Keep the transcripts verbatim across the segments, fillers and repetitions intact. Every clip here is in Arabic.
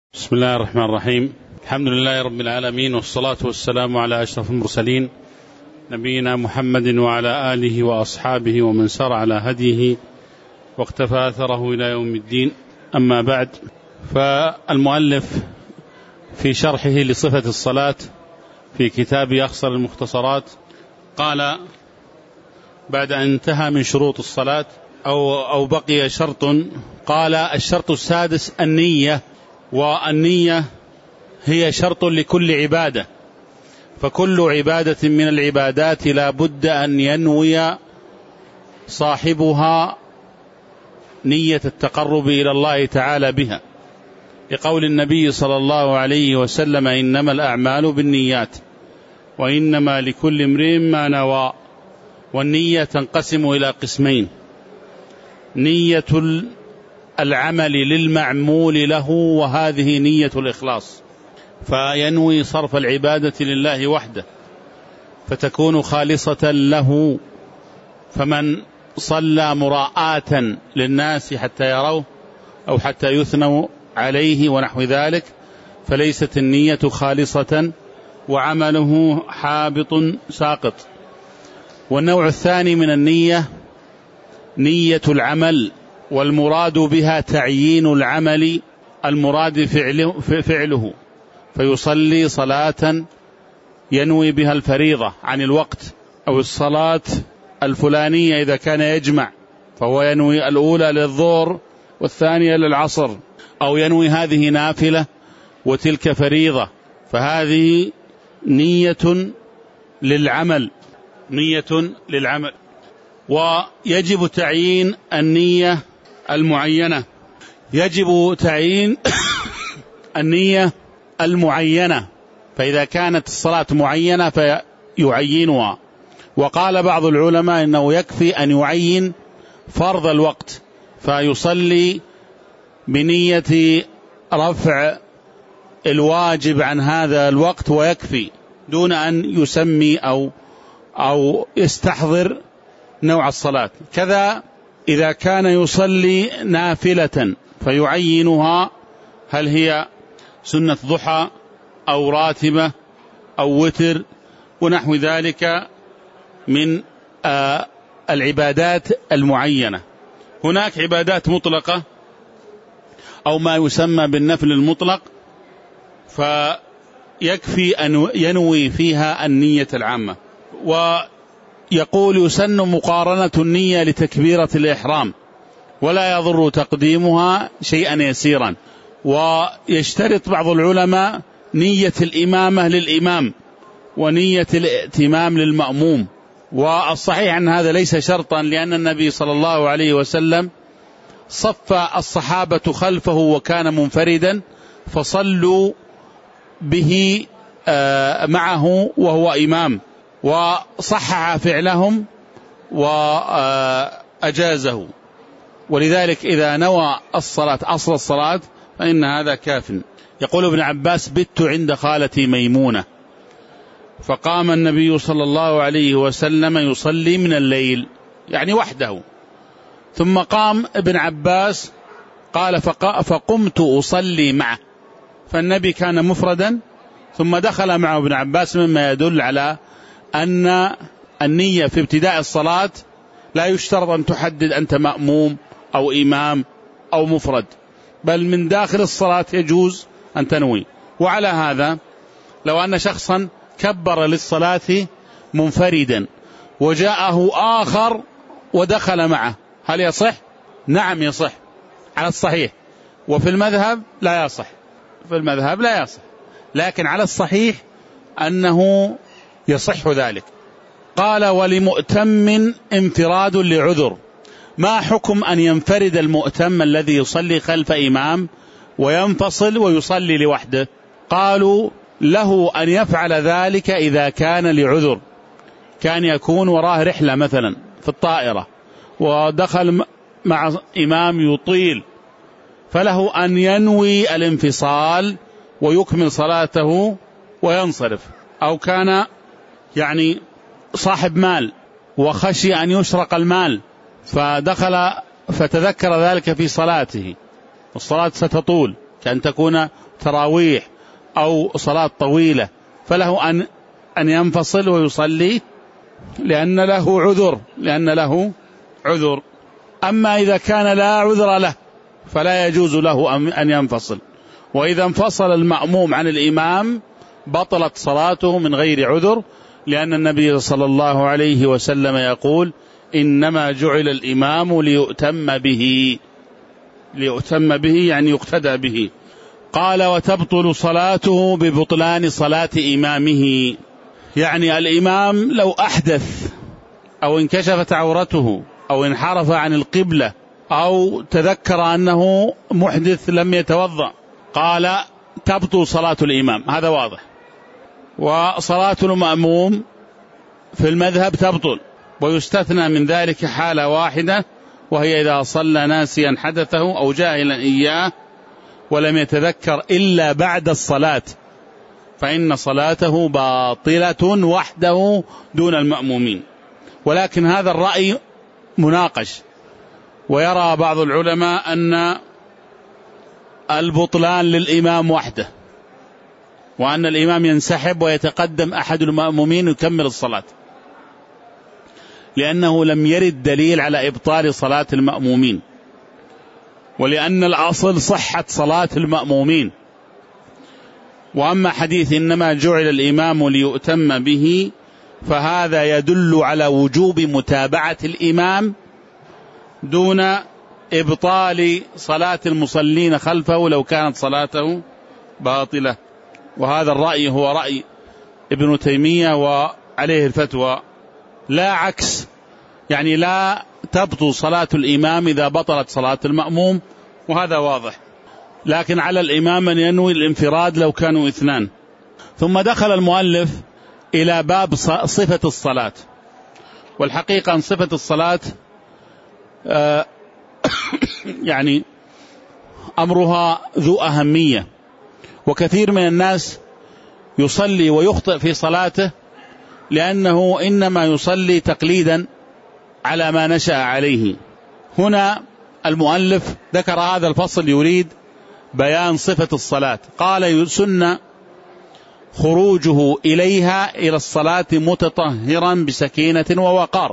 بسم الله الرحمن الرحيم. الحمد لله رب العالمين، والصلاة والسلام على أشرف المرسلين نبينا محمد وعلى آله وأصحابه ومن سار على هديه واقتفى أثره إلى يوم الدين. أما بعد، فالمؤلف في شرحه لصفة الصلاة في كتاب أخصر المختصرات قال بعد أن انتهى من شروط الصلاة أو, أو بقي شرط، قال: الشرط السادس النية، والنية هي شرط لكل عبادة، فكل عبادة من العبادات لا بد أن ينوي صاحبها نية التقرب إلى الله تعالى بها، لقول النبي صلى الله عليه وسلم: إنما الأعمال بالنيات وإنما لكل امرئ ما نوى. والنية تنقسم إلى قسمين: نية العمل للمعمول له، وهذه نية الإخلاص، فينوي صرف العبادة لله وحده فتكون خالصة له. فمن صلى مراءة للناس حتى يروه أو حتى يثنوا عليه ونحو ذلك فليست النية خالصة وعمله حابط ساقط. والنوع الثاني من النية نية العمل، والمراد بها تعيين العمل المراد فعله, فعله فيصلي صلاة ينوي بها الفريضة عن الوقت، أو الصلاة الفلانية إذا كان يجمع فهو ينوي الأولى للظهر والثانية للعصر، أو ينوي هذه نافلة وتلك فريضة، فهذه نية للعمل نية للعمل. ويجب تعيين النية المعينة يجب تعيين النية المعينة فإذا كانت الصلاة معينة فيعينها. وقال بعض العلماء إنه يكفي أن يعين فرض الوقت فيصلي بنية رفع الواجب عن هذا الوقت ويكفي، دون أن يسمي أو أو يستحضر نوع الصلاة. كذا إذا كان يصلي نافلة فيعينها، هل هي سنة ضحى أو راتبة أو وتر ونحو ذلك من آه العبادات المعينة. هناك عبادات مطلقة أو ما يسمى بالنفل المطلق، فيكفي أن ينوي فيها النية العامة. ويقول: يسن مقارنة النية لتكبيرة الإحرام ولا يضر تقديمها شيئا يسيرا. ويشترط بعض العلماء نية الإمامة للإمام ونية الائتمام للمأموم، والصحيح أن هذا ليس شرطا، لأن النبي صلى الله عليه وسلم صف الصحابة خلفه وكان منفردا فصلوا به معه وهو إمام، وصحح فعلهم وأجازه. ولذلك إذا نوى الصلاة أصل الصلاة فإن هذا كاف. يقول ابن عباس: بت عند خالتي ميمونة فقام النبي صلى الله عليه وسلم يصلي من الليل، يعني وحده، ثم قام ابن عباس قال فقمت أصلي معه، فالنبي كان مفردا ثم دخل معه ابن عباس، مما يدل على أن النية في ابتداء الصلاة لا يشترط أن تحدد أنت مأموم أو إمام أو مفرد، بل من داخل الصلاة يجوز أن تنوي. وعلى هذا لو أن شخصا كبر للصلاة منفردا وجاءه آخر ودخل معه، هل يصح؟ نعم يصح على الصحيح، وفي المذهب لا يصح، في المذهب لا يصح، لكن على الصحيح أنه يصح ذلك. قال: ولمؤتم انفراد لعذر. ما حكم أن ينفرد المؤتم الذي يصلي خلف إمام وينفصل ويصلي لوحده؟ قالوا: له أن يفعل ذلك إذا كان لعذر، كان يكون وراه رحلة مثلا في الطائرة ودخل مع إمام يطيل، فله أن ينوي الانفصال ويكمل صلاته وينصرف. أو كان يعني صاحب مال وخشي أن يسرق المال فدخل فتذكر ذلك في صلاته، والصلاة ستطول، كأن تكون تراويح أو صلاة طويلة، فله أن أن ينفصل ويصلي لأن له عذر لأن له عذر. أما إذا كان لا عذر له فلا يجوز له أن ينفصل، وإذا انفصل المأموم عن الإمام بطلت صلاته من غير عذر، لأن النبي صلى الله عليه وسلم يقول: إنما جعل الإمام ليؤتم به، ليؤتم به يعني يقتدى به. قال: وتبطل صلاته ببطلان صلاة إمامه، يعني الإمام لو أحدث أو انكشفت عورته أو انحرف عن القبلة أو تذكر أنه محدث لم يتوضأ، قال تبطل صلاة الإمام، هذا واضح. وصلاة المأموم في المذهب تبطل، ويستثنى من ذلك حالة واحدة، وهي إذا صلى ناسيا حدثه أو جاهلا إياه ولم يتذكر إلا بعد الصلاة، فإن صلاته باطلة وحده دون المأمومين. ولكن هذا الرأي مناقش، ويرى بعض العلماء أن البطلان للإمام وحده، وأن الإمام ينسحب ويتقدم أحد المأمومين يكمل الصلاة، لأنه لم يرد دليل على إبطال صلاة المأمومين، ولأن الأصل صحة صلاة المأمومين. وأما حديث إنما جعل الإمام ليؤتم به فهذا يدل على وجوب متابعة الإمام دون إبطال صلاة المصلين خلفه لو كانت صلاته باطلة. وهذا الرأي هو رأي ابن تيمية وعليه الفتوى، لا عكس، يعني لا تبطل صلاة الإمام إذا بطلت صلاة المأموم، وهذا واضح. لكن على الإمام أن ينوي الانفراد لو كانوا اثنان. ثم دخل المؤلف إلى باب صفة الصلاة. والحقيقة أن صفة الصلاة آه يعني أمرها ذو أهمية، وكثير من الناس يصلي ويخطئ في صلاته لأنه إنما يصلي تقليدا على ما نشأ عليه. هنا المؤلف ذكر هذا الفصل يريد بيان صفة الصلاة. قال: يسن خروجه إليها إلى الصلاة متطهرا بسكينة ووقار.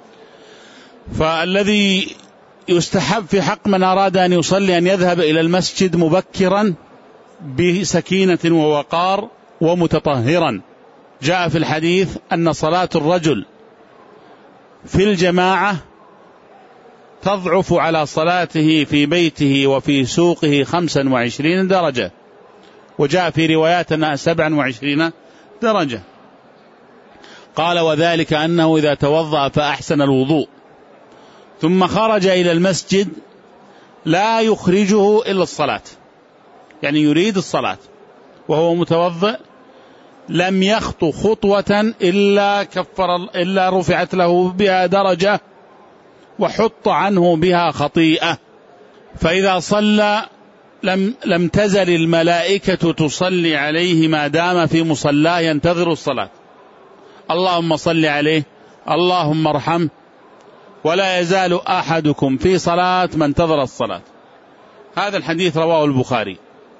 فالذي يستحب في حق من أراد أن يصلي أن يذهب إلى المسجد مبكرا بسكينة ووقار ومتطهرا. جاء في الحديث أن صلاة الرجل في الجماعة تضعف على صلاته في بيته وفي سوقه خمسا وعشرين درجة، وجاء في روايات أنها سبعا وعشرين درجة. قال: وذلك أنه إذا توضأ فأحسن الوضوء ثم خرج إلى المسجد لا يخرجه إلا الصلاة، يعني يريد الصلاة وهو متوضئ، لم يخطو خطوة إلا كفر إلا رفعت له بها درجة وحط عنه بها خطيئة. فإذا صلى لم لم تزل الملائكة تصلي عليه ما دام في مصلاه ينتظر الصلاة، اللهم صل عليه، اللهم ارحمه، ولا يزال أحدكم في صلاة ما انتظر الصلاة. هذا الحديث رواه البخاري،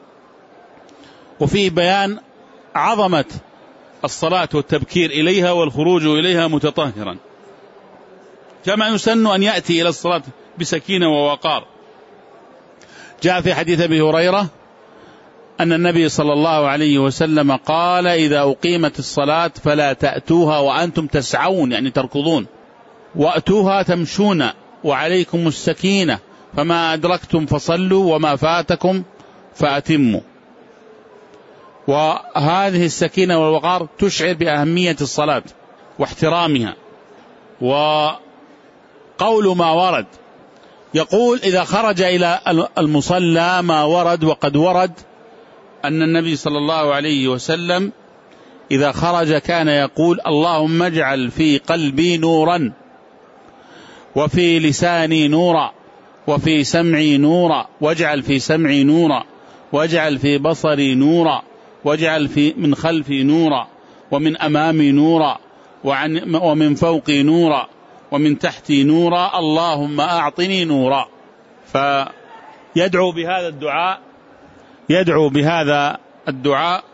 وفيه بيان عظمة الصلاة والتبكير إليها والخروج إليها متطهرا. كما يسن أن يأتي إلى الصلاة بسكينة ووقار. جاء في حديث أبي هريرة أن النبي صلى الله عليه وسلم قال: إذا أقيمت الصلاة فلا تأتوها وأنتم تسعون، يعني تركضون، وأتوها تمشون، وعليكم السكينة، فما أدركتم فصلوا وما فاتكم فأتموا. وهذه السكينة والوقار تشعر بأهمية الصلاة واحترامها. وقول ما ورد يقول: إذا خرج إلى المصلى ما ورد، وقد ورد أن النبي صلى الله عليه وسلم إذا خرج كان يقول: اللهم اجعل في قلبي نورا، وفي لساني نورا، وفي سمعي نورا، واجعل في سمعي نورا، واجعل في بصري نورا، واجعل في من خلفي نورا، ومن أمامي نورا، وعن ومن فوقي نورا، ومن تحتي نورا، اللهم أعطني نورا. فيدعو بهذا الدعاء يدعو بهذا الدعاء،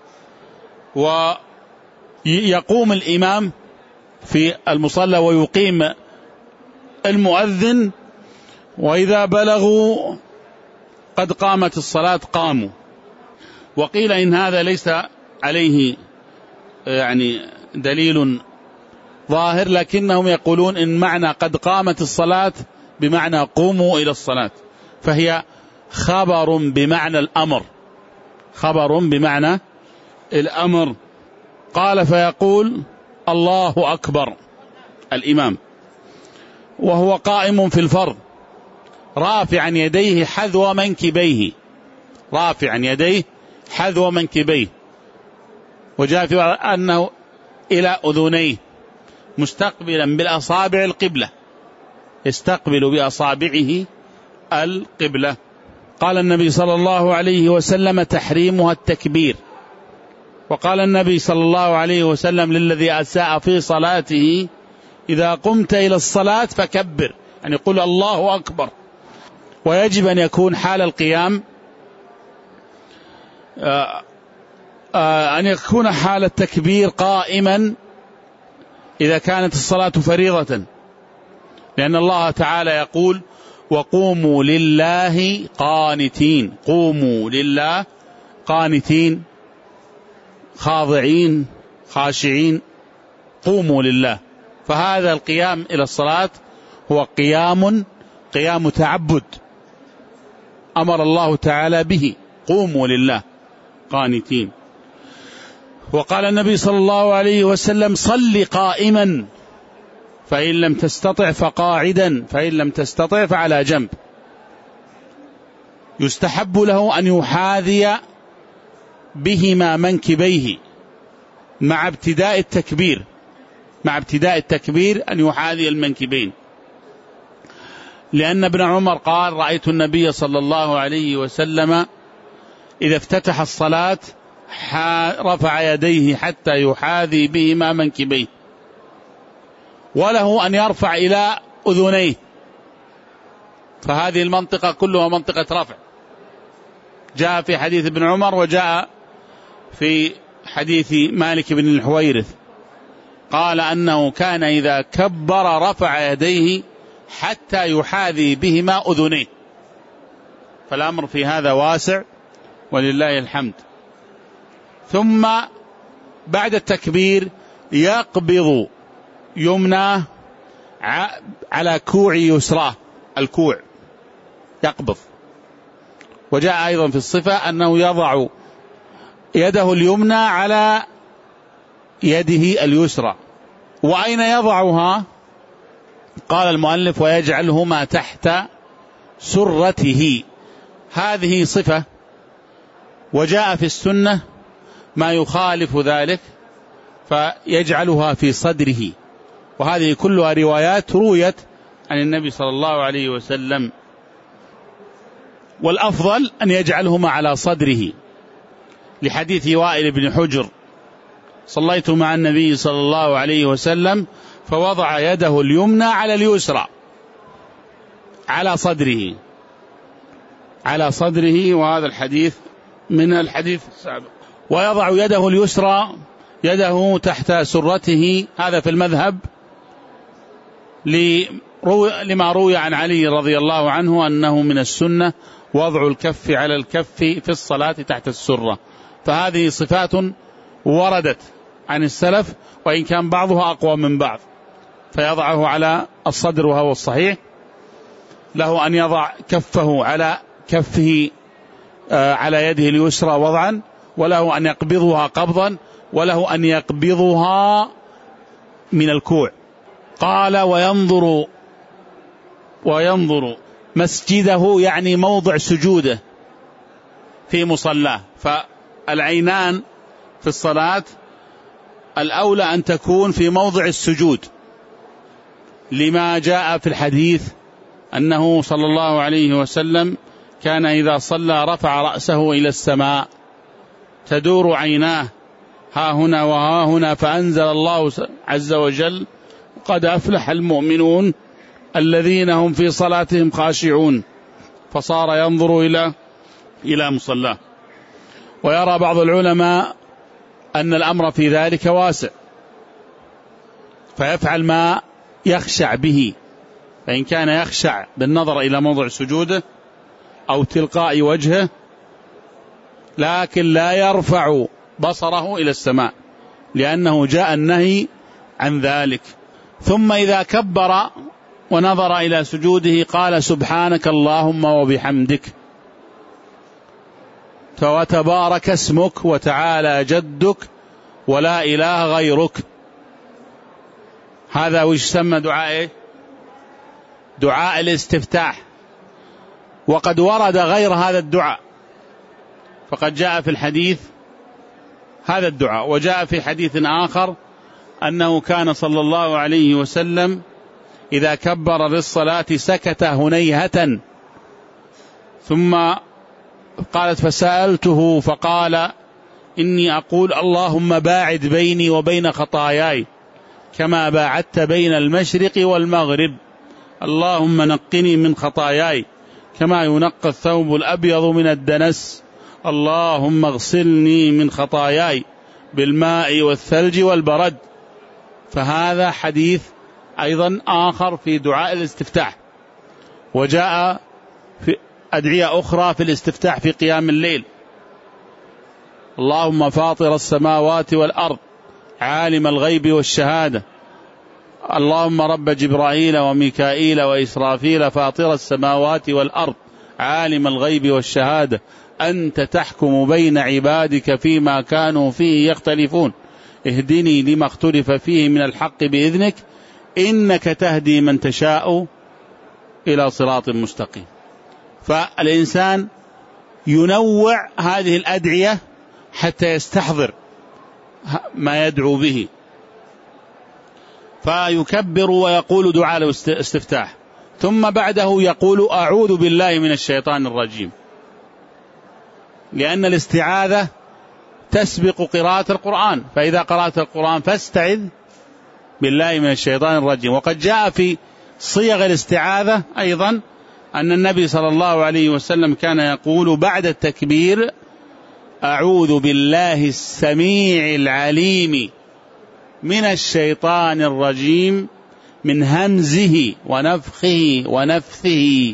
ويقوم الإمام في المصلى ويقيم المؤذن، وإذا بلغوا قد قامت الصلاة قاموا. وقيل إن هذا ليس عليه يعني دليل ظاهر، لكنهم يقولون إن معنى قد قامت الصلاة بمعنى قوموا إلى الصلاة، فهي خبر بمعنى الأمر، خبر بمعنى الأمر. قال فيقول الله أكبر الإمام وهو قائم في الفرض رافعا يديه حذو منكبيه، رافعا يديه حذو منكبيه، وجاء في أنه إلى أذنيه مستقبلا بالأصابع القبلة، يستقبل بأصابعه القبلة. قال النبي صلى الله عليه وسلم تحريمها التكبير. وقال النبي صلى الله عليه وسلم للذي أساء في صلاته إذا قمت إلى الصلاة فكبر، يعني يقول الله أكبر. ويجب أن يكون حال القيام آآ آآ أن يكون حال التكبير قائما إذا كانت الصلاة فريضة، لأن الله تعالى يقول وقوموا لله قانتين، قوموا لله قانتين خاضعين خاشعين، قوموا لله. فهذا القيام إلى الصلاة هو قيام قيام تعبد أمر الله تعالى به، قوموا لله قانتين. وقال النبي صلى الله عليه وسلم صل قائما فإن لم تستطع فقاعدا فإن لم تستطع فعلى جنب. يستحب له أن يحاذي بهما منكبيه مع ابتداء التكبير، مع ابتداء التكبير أن يحاذي المنكبين، لأن ابن عمر قال رأيت النبي صلى الله عليه وسلم إذا افتتح الصلاة رفع يديه حتى يحاذي بهما منكبيه، وله أن يرفع إلى أذنيه، فهذه المنطقة كلها منطقة رفع. جاء في حديث ابن عمر وجاء في حديث مالك بن الحويرث قال أنه كان إذا كبر رفع يديه حتى يحاذي بهما أذنيه، فالأمر في هذا واسع ولله الحمد. ثم بعد التكبير يقبض يمناه على كوع يسراه، الكوع يقبض. وجاء أيضا في الصفة أنه يضع يده اليمنى على يده اليسرى. وأين يضعها؟ قال المؤلف ويجعلهما تحت سرته، هذه صفة. وجاء في السنة ما يخالف ذلك فيجعلها في صدره، وهذه كلها روايات رويت عن النبي صلى الله عليه وسلم. والأفضل أن يجعلهما على صدره لحديث وائل بن حجر صليت مع النبي صلى الله عليه وسلم فوضع يده اليمنى على اليسرى على صدره على صدره وهذا الحديث من الحديث السابق. ويضع يده اليسرى يده تحت سرته، هذا في المذهب لما روي عن علي رضي الله عنه أنه من السنة وضع الكف على الكف في الصلاة تحت السرة. فهذه صفات وردت عن السلف، وإن كان بعضها أقوى من بعض، فيضعه على الصدر وهو الصحيح. له أن يضع كفه على كفه على يده اليسرى وضعا، وله أن يقبضها قبضا، وله أن يقبضها من الكوع. قال وينظر وينظر مسجده، يعني موضع سجوده في مصلاه. فالعينان في الصلاة الأولى أن تكون في موضع السجود، لما جاء في الحديث أنه صلى الله عليه وسلم كان إذا صلى رفع رأسه إلى السماء تدور عيناه ها هنا وها هنا، فأنزل الله عز وجل قد أفلح المؤمنون الذين هم في صلاتهم خاشعون، فصار ينظر إلى إلى مصلاه. ويرى بعض العلماء أن الأمر في ذلك واسع، فيفعل ما يخشع به، فإن كان يخشع بالنظر إلى موضع سجوده أو تلقاء وجهه، لكن لا يرفع بصره إلى السماء لأنه جاء النهي عن ذلك. ثم إذا كبر ونظر إلى سجوده قال سبحانك اللهم وبحمدك وتبارك اسمك وتعالى جدك ولا إله غيرك. هذا ويسمى دعاء إيه؟ دعاء الاستفتاح. وقد ورد غير هذا الدعاء، فقد جاء في الحديث هذا الدعاء، وجاء في حديث آخر أنه كان صلى الله عليه وسلم إذا كبر للصلاة سكت هنيهة، ثم قالت فسألته فقال إني أقول اللهم باعد بيني وبين خطاياي كما باعدت بين المشرق والمغرب، اللهم نقني من خطاياي كما ينقى الثوب الأبيض من الدنس، اللهم اغسلني من خطاياي بالماء والثلج والبرد. فهذا حديث أيضا آخر في دعاء الاستفتاح. وجاء في أدعية أخرى في الاستفتاح في قيام الليل، اللهم فاطر السماوات والأرض عالم الغيب والشهادة، اللهم رب جبرائيل وميكائيل وإسرافيل فاطر السماوات والأرض عالم الغيب والشهادة أنت تحكم بين عبادك فيما كانوا فيه يختلفون اهدني لما اختلف فيه من الحق بإذنك إنك تهدي من تشاء إلى صراط مستقيم. فالإنسان ينوع هذه الأدعية حتى يستحضر ما يدعو به، فيكبر ويقول دعاء الاستفتاح، ثم بعده يقول أعوذ بالله من الشيطان الرجيم، لأن الاستعاذة تسبق قراءة القرآن، فإذا قرأت القرآن فاستعذ بالله من الشيطان الرجيم. وقد جاء في صيغ الاستعاذة أيضا أن النبي صلى الله عليه وسلم كان يقول بعد التكبير أعوذ بالله السميع العليم من الشيطان الرجيم من همزه ونفخه ونفثه.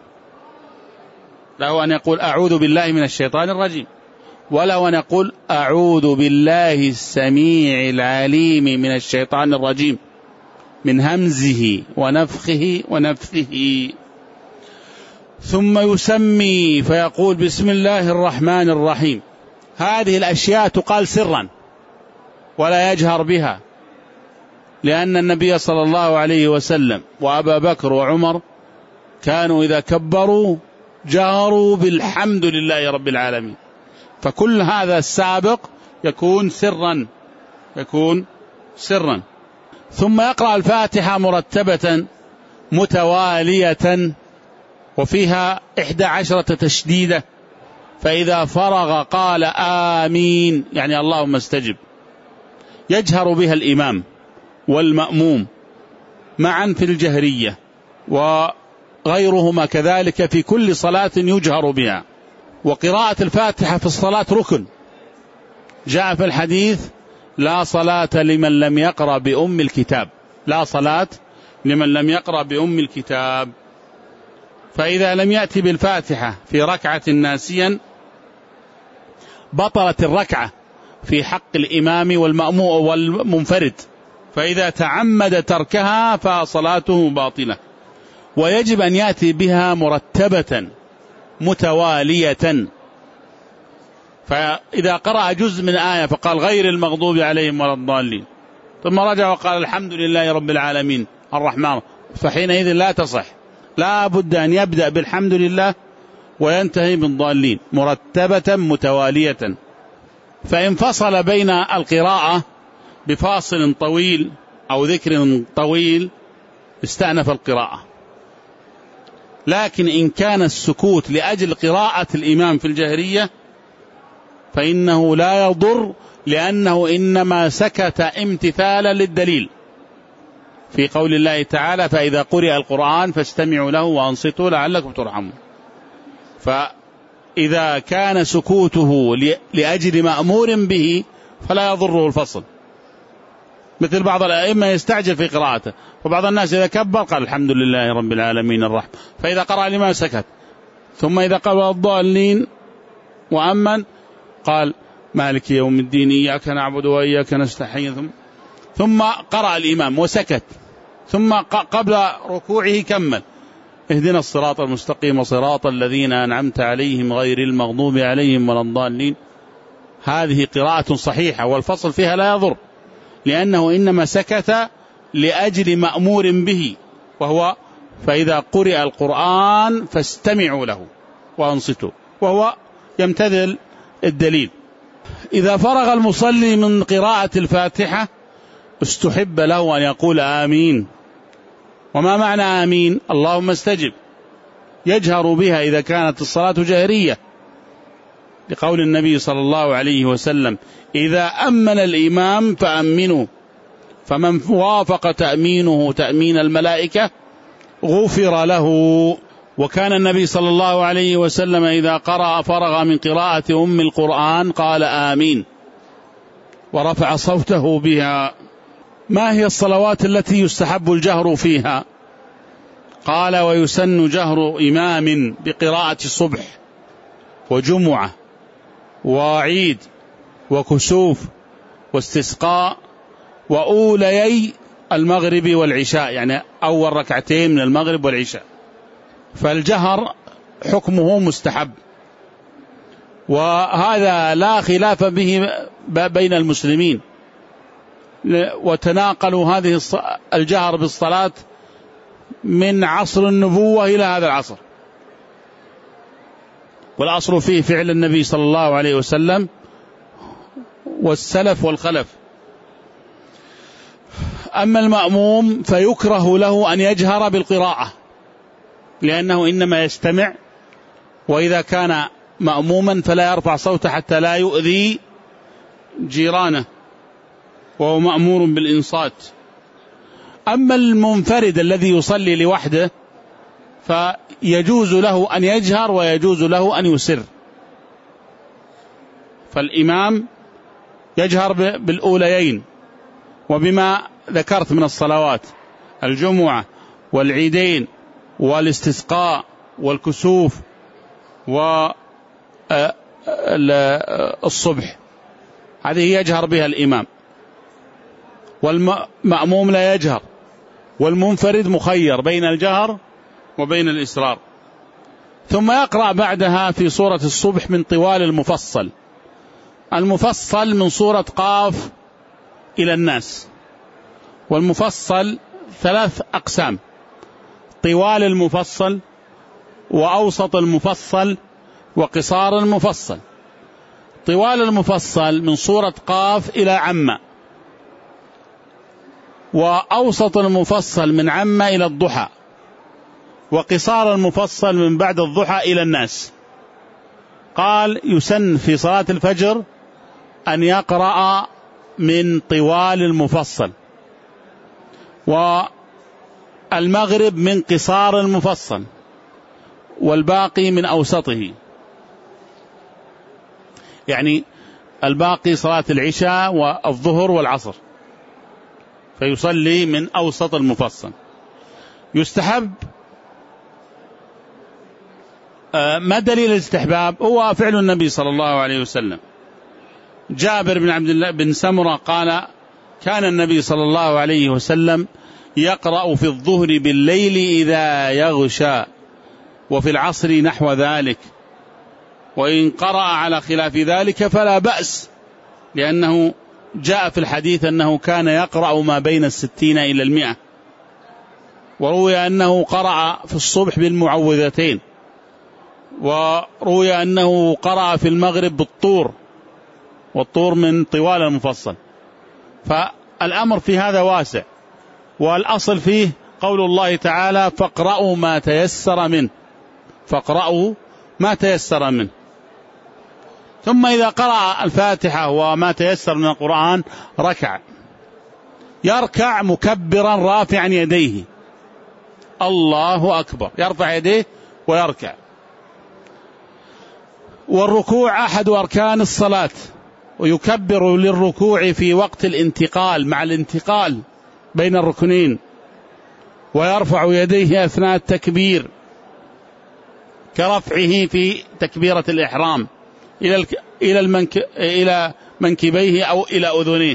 له أن يقول أعوذ بالله من الشيطان الرجيم، وله أن يقول أعوذ بالله السميع العليم من الشيطان الرجيم من همزه ونفخه ونفثه. ثم يسمي فيقول بسم الله الرحمن الرحيم. هذه الأشياء تقال سرا ولا يجهر بها، لأن النبي صلى الله عليه وسلم وأبا بكر وعمر كانوا إذا كبروا جهروا بالحمد لله رب العالمين. فكل هذا السابق يكون سرا يكون سرا ثم يقرأ الفاتحة مرتبة متوالية وفيها إحدى عشرة تشديدة، فإذا فرغ قال آمين يعني اللهم استجب. يجهر بها الإمام والمأموم معا في الجهرية، وغيرهما كذلك في كل صلاة يجهر بها. وقراءة الفاتحة في الصلاة ركن، جاء في الحديث لا صلاة لمن لم يقرأ بأم الكتاب، لا صلاة لمن لم يقرأ بأم الكتاب. فإذا لم يأتي بالفاتحة في ركعة ناسيا بطلت الركعة في حق الإمام والمأموم والمنفرد، فإذا تعمد تركها فصلاته باطلة. ويجب أن يأتي بها مرتبة متوالية، فإذا قرأ جزء من آية فقال غير المغضوب عليهم ولا الضالين ثم رجع وقال الحمد لله رب العالمين الرحمن، فحينئذ لا تصح، لا بد أن يبدأ بالحمد لله وينتهي بالضالين مرتبة متوالية. فإن فصل بين القراءة بفاصل طويل أو ذكر طويل استأنف القراءة، لكن إن كان السكوت لأجل قراءة الإمام في الجهرية فإنه لا يضر، لأنه إنما سكت امتثالا للدليل في قول الله تعالى فإذا قرئ القرآن فاستمعوا له وأنصتوا لعلكم ترحمون. إذا كان سكوته لأجل مأمور به فلا يضره الفصل، مثل بعض الأئمة يستعجل في قراءته، وبعض الناس إذا كبر قال الحمد لله رب العالمين الرحمن، فإذا قرأ الإمام سكت، ثم إذا قال الضالين وأمن قال مالك يوم الدين إياك نعبد وإياك نستعين، ثم ثم قرأ الإمام وسكت، ثم قبل ركوعه كمل اهدنا الصراط المستقيم صراط الذين أنعمت عليهم غير المغضوب عليهم ولا الضالين. هذه قراءة صحيحة والفصل فيها لا يضر، لأنه إنما سكت لأجل مأمور به، وهو فإذا قرئ القرآن فاستمعوا له وأنصتوا، وهو يمتثل الدليل. إذا فرغ المصلي من قراءة الفاتحة استحب له أن يقول آمين. وما معنى آمين؟ اللهم استجب، يجهر بها إذا كانت الصلاة جهرية، لقول النبي صلى الله عليه وسلم إذا أمن الإمام فأمنوا، فمن وافق تأمينه تأمين الملائكة غفر له. وكان النبي صلى الله عليه وسلم إذا قرأ فرغ من قراءة أم القرآن قال آمين ورفع صوته بها. ما هي الصلوات التي يستحب الجهر فيها؟ قال ويسن جهر إمام بقراءة الصبح وجمعة وعيد وكسوف واستسقاء وأوليي المغرب والعشاء، يعني أول ركعتين من المغرب والعشاء، فالجهر حكمه مستحب، وهذا لا خلاف به بين المسلمين، وتناقلوا هذه الجهر بالصلاة من عصر النبوة إلى هذا العصر، والأصل فيه فعل النبي صلى الله عليه وسلم والسلف والخلف. أما المأموم فيكره له أن يجهر بالقراءة، لأنه إنما يستمع، وإذا كان مأموما فلا يرفع صوته حتى لا يؤذي جيرانه، وهو مأمور بالإنصات. أما المنفرد الذي يصلي لوحده فيجوز له أن يجهر ويجوز له أن يسر، فالإمام يجهر بالأوليين وبما ذكرت من الصلوات الجمعة والعيدين والاستسقاء والكسوف والصبح، هذه يجهر بها الإمام، والمأموم لا يجهر، والمنفرد مخير بين الجهر وبين الإسرار. ثم يقرأ بعدها في سورة الصبح من طوال المفصل. المفصل من سورة قاف إلى الناس، والمفصل ثلاث أقسام: طوال المفصل وأوسط المفصل وقصار المفصل. طوال المفصل من سورة قاف إلى عمّ، وأوسط المفصل من عمّ إلى الضحى، وقصار المفصل من بعد الضحى إلى الناس. قال يسن في صلاة الفجر أن يقرأ من طوال المفصل، والمغرب من قصار المفصل، والباقي من أوسطه، يعني الباقي صلاة العشاء والظهر والعصر، فيصلي من أوسط المفصل. يستحب. ما دليل الاستحباب؟ هو فعل النبي صلى الله عليه وسلم. جابر بن عبد الله بن سمرة قال كان النبي صلى الله عليه وسلم يقرأ في الظهر بالليل إذا يغشى، وفي العصر نحو ذلك، وإن قرأ على خلاف ذلك فلا بأس، لأنه جاء في الحديث أنه كان يقرأ ما بين الستين إلى المئة. وروي أنه قرأ في الصبح بالمعوذتين، وروي أنه قرأ في المغرب بالطور، والطور من طوال المفصل. فالأمر في هذا واسع، والأصل فيه قول الله تعالى فاقرأوا ما تيسر منه، فاقرأوا ما تيسر منه. ثم إذا قرأ الفاتحة وما تيسر من القرآن ركع، يركع مكبرا رافعا يديه، الله أكبر، يرفع يديه ويركع. والركوع أحد أركان الصلاة، ويكبر للركوع في وقت الانتقال مع الانتقال بين الركنين، ويرفع يديه أثناء التكبير كرفعه في تكبيرة الإحرام إلى إلى المنك إلى منكبيه أو إلى أذنيه.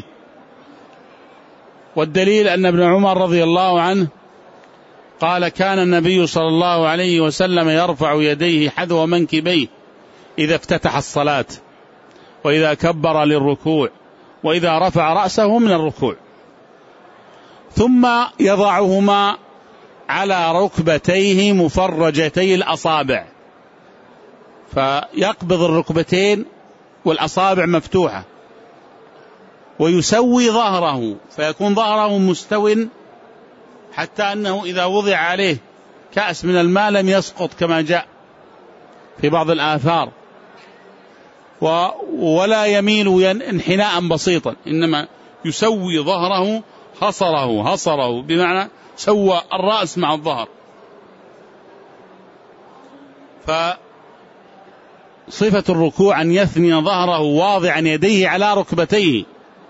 والدليل أن ابن عمر رضي الله عنه قال: كان النبي صلى الله عليه وسلم يرفع يديه حذو منكبيه إذا افتتح الصلاة، وإذا كبر للركوع، وإذا رفع رأسه من الركوع، ثم يضعهما على ركبتيه مفرجتي الأصابع، فيقبض الركبتين والأصابع مفتوحة، ويسوي ظهره فيكون ظهره مستو، حتى أنه إذا وضع عليه كأس من الماء لم يسقط كما جاء في بعض الآثار، ولا يميل انحناء بسيطا، إنما يسوي ظهره هصره هصره بمعنى سوى الرأس مع الظهر. فصفة الركوع أن يثني ظهره واضعا يديه على ركبتيه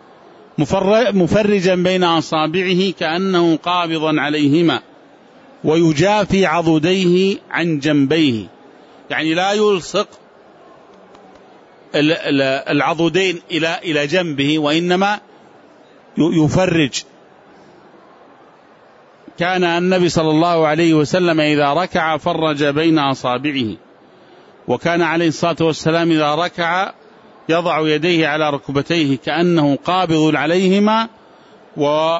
مفرجا بين أصابعه كأنه قابضا عليهما، ويجافي عضديه عن جنبيه، يعني لا يلصق العضدين إلى إلى جنبه، وإنما يفرج. كان النبي صلى الله عليه وسلم إذا ركع فرج بين أصابعه، وكان عليه الصلاة والسلام إذا ركع يضع يديه على ركبتيه كأنه قابض عليهما، و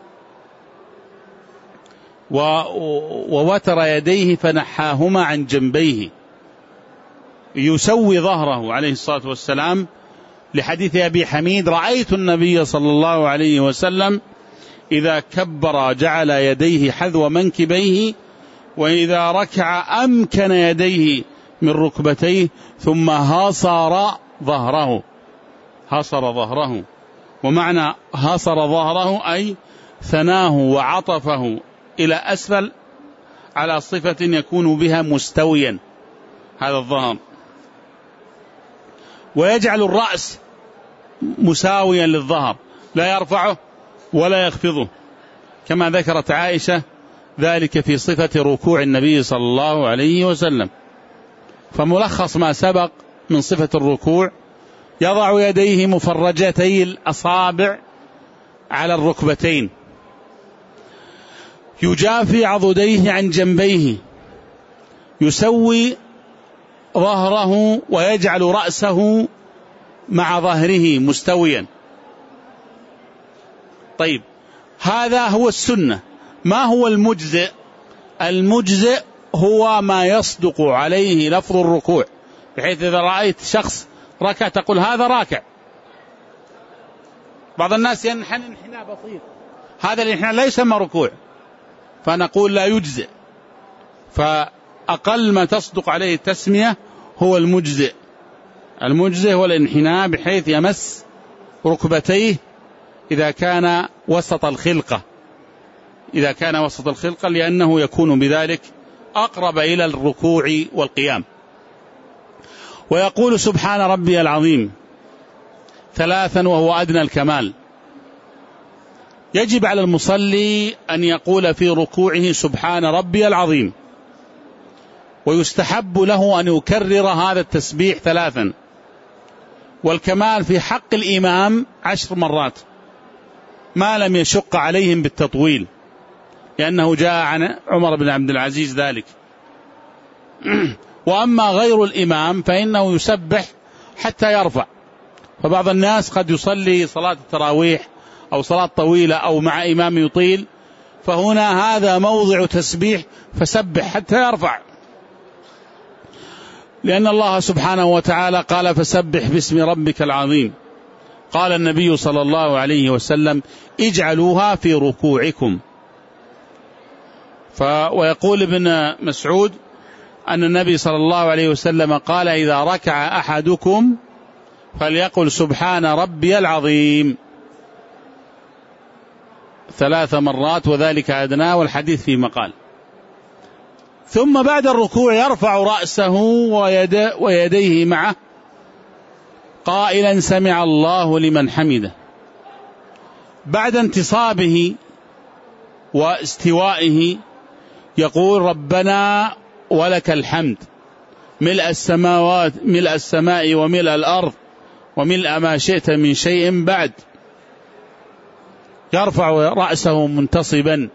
ووتر يديه فنحاهما عن جنبيه، يسوي ظهره عليه الصلاة والسلام، لحديث أبي حميد: رأيت النبي صلى الله عليه وسلم إذا كبر جعل يديه حذو منكبيه، وإذا ركع أمكن يديه من ركبتيه، ثم هاصر ظهره هاصر ظهره ومعنى هاصر ظهره أي ثناه وعطفه إلى أسفل على صفة يكون بها مستويا هذا الظهر، ويجعل الرأس مساويا للظهر، لا يرفعه ولا يخفضه، كما ذكرت عائشة ذلك في صفة ركوع النبي صلى الله عليه وسلم. فملخص ما سبق من صفة الركوع: يضع يديه مفرجتي الأصابع على الركبتين، يجافي عضديه عن جنبيه، يسوي ظهره ويجعل رأسه مع ظهره مستويا. طيب، هذا هو السنة. ما هو المجزئ؟ المجزئ هو ما يصدق عليه لفظ الركوع، بحيث إذا رأيت شخص ركع تقول هذا راكع. بعض الناس ينحن انحناء بسيط، هذا الانحناء لا يسمى ركوع، فنقول لا يجزئ. فأقل ما تصدق عليه التسمية هو المجزئ. المجزئ هو الانحناء بحيث يمس ركبتيه إذا كان وسط الخلقة، إذا كان وسط الخلقة، لأنه يكون بذلك أقرب إلى الركوع والقيام. ويقول سبحان ربي العظيم ثلاثا وهو أدنى الكمال. يجب على المصلي أن يقول في ركوعه سبحان ربي العظيم، ويستحب له أن يكرر هذا التسبيح ثلاثا. والكمال في حق الإمام عشر مرات ما لم يشق عليهم بالتطويل، لأنه جاء عن عمر بن عبد العزيز ذلك. وأما غير الإمام فإنه يسبح حتى يرفع. فبعض الناس قد يصلي صلاة التراويح أو صلاة طويلة أو مع إمام يطيل، فهنا هذا موضع تسبيح، فسبح حتى يرفع، لأن الله سبحانه وتعالى قال فسبح باسم ربك العظيم. قال النبي صلى الله عليه وسلم اجعلوها في ركوعكم. ف ويقول ابن مسعود أن النبي صلى الله عليه وسلم قال إذا ركع أحدكم فليقل سبحان ربي العظيم ثلاث مرات، وذلك أدناه، والحديث في مقال. ثم بعد الركوع يرفع رأسه ويد ويديه معه قائلا سمع الله لمن حمده. بعد انتصابه واستوائه يقول ربنا ولك الحمد ملء السماوات ملء السماء وملء الأرض وملء ما شئت من شيء بعد. يرفع رأسه منتصبا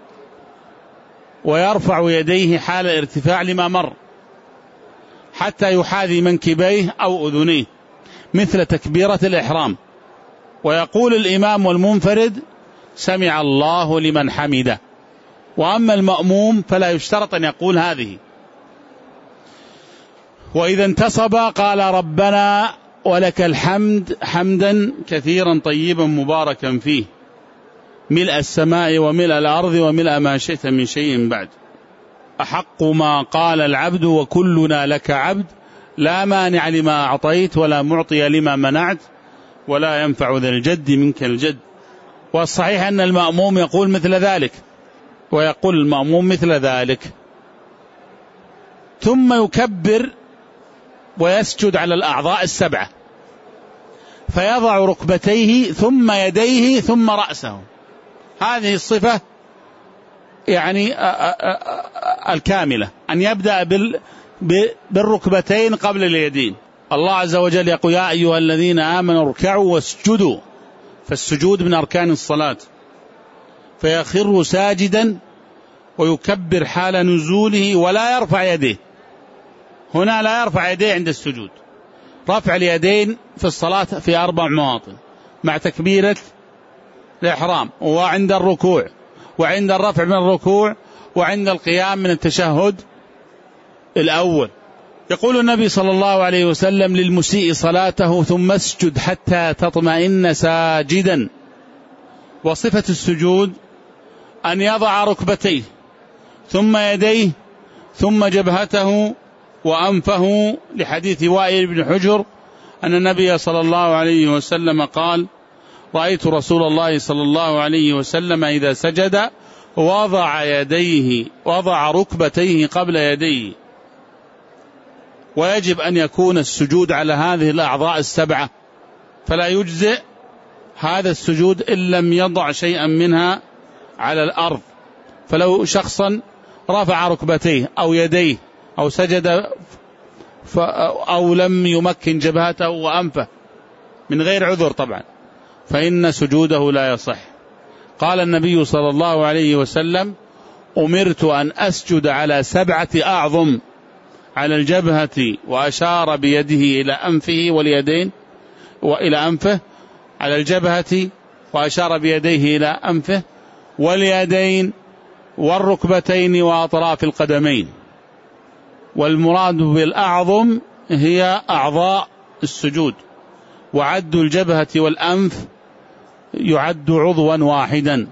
ويرفع يديه حال الارتفاع لما مر حتى يحاذي منكبيه أو أذنيه مثل تكبيرة الإحرام، ويقول الإمام والمنفرد سمع الله لمن حمده. وأما المأموم فلا يشترط أن يقول هذه. وإذا انتصب قال ربنا ولك الحمد حمدا كثيرا طيبا مباركا فيه ملء السماء وملء الأرض وملء ما شئت من شيء بعد. أحق ما قال العبد وكلنا لك عبد لا مانع لما أعطيت ولا معطي لما منعت ولا ينفع ذا الجد منك الجد. والصحيح أن المأموم يقول مثل ذلك، ويقول المأموم مثل ذلك، ثم يكبر ويسجد على الأعضاء السبعة، فيضع ركبتيه ثم يديه ثم رأسه. هذه الصفة يعني الكاملة، أن يبدأ بالركبتين قبل اليدين. الله عز وجل يقول يا أيها الذين آمنوا اركعوا واسجدوا، فالسجود من أركان الصلاة، فيخر ساجدا ويكبر حال نزوله ولا يرفع يديه. هنا لا يرفع يديه عند السجود. رفع اليدين في الصلاة في أربع مواطن مع تكبيرة الإحرام، وعند الركوع، وعند الرفع من الركوع، وعند القيام من التشهد الأول. يقول النبي صلى الله عليه وسلم للمسيء صلاته ثم اسجد حتى تطمئن ساجدا. وصفة السجود أن يضع ركبتيه ثم يديه ثم جبهته وأنفه، لحديث وائل بن حجر أن النبي صلى الله عليه وسلم قال رأيت رسول الله صلى الله عليه وسلم إذا سجد وضع يديه وضع ركبتيه قبل يديه. ويجب أن يكون السجود على هذه الأعضاء السبعة، فلا يجزئ هذا السجود إن لم يضع شيئا منها على الأرض. فلو شخصا رفع ركبتيه أو يديه أو سجد أو لم يمكن جبهته وأنفه من غير عذر طبعا، فإن سجوده لا يصح. قال النبي صلى الله عليه وسلم أمرت أن أسجد على سبعة أعظم، على الجبهة وأشار بيده إلى أنفه واليدين وإلى أنفه، على الجبهة وأشار بيديه إلى أنفه واليدين والركبتين وأطراف القدمين. والمراد بالأعظم هي أعضاء السجود، وعد الجبهة والأنف يعد عضوا واحدا.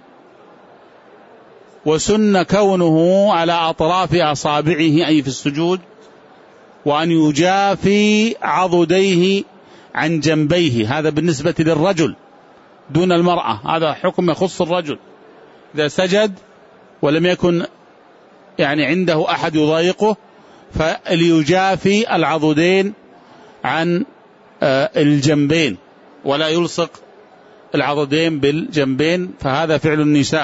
وسن كونه على أطراف أصابعه أي في السجود، وأن يجافي عضديه عن جنبيه. هذا بالنسبة للرجل دون المرأة، هذا حكم يخص الرجل. إذا سجد ولم يكن يعني عنده أحد يضايقه فليجافي العضدين عن الجنبين ولا يلصق العضدين بالجنبين، فهذا فعل النساء.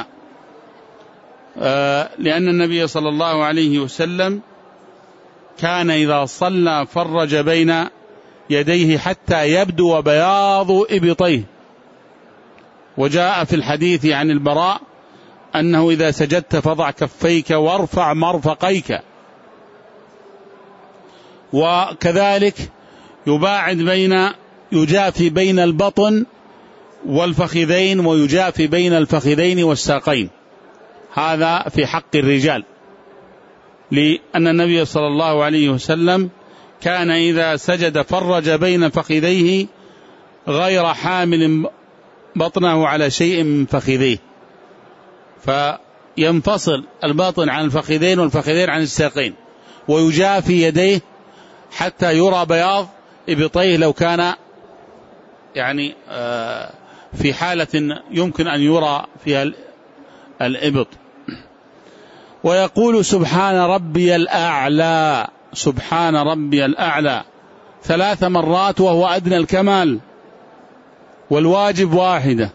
لأن النبي صلى الله عليه وسلم كان إذا صلى فرج بين يديه حتى يبدو بياض إبطيه. وجاء في الحديث عن البراء أنه إذا سجدت فضع كفيك وارفع مرفقيك. وكذلك يباعد بين يجافي بين البطن والفخذين ويجافي بين الفخذين والساقين، هذا في حق الرجال، لأن النبي صلى الله عليه وسلم كان إذا سجد فرج بين فخذيه غير حامل بطنه على شيء من فخذيه، فينفصل الباطن عن الفخذين والفخذين عن الساقين، ويجافي يديه حتى يرى بياض إبطيه لو كان يعني في حالة يمكن أن يرى فيها الإبط. ويقول سبحان ربي الأعلى، سبحان ربي الأعلى ثلاث مرات وهو أدنى الكمال، والواجب واحدة،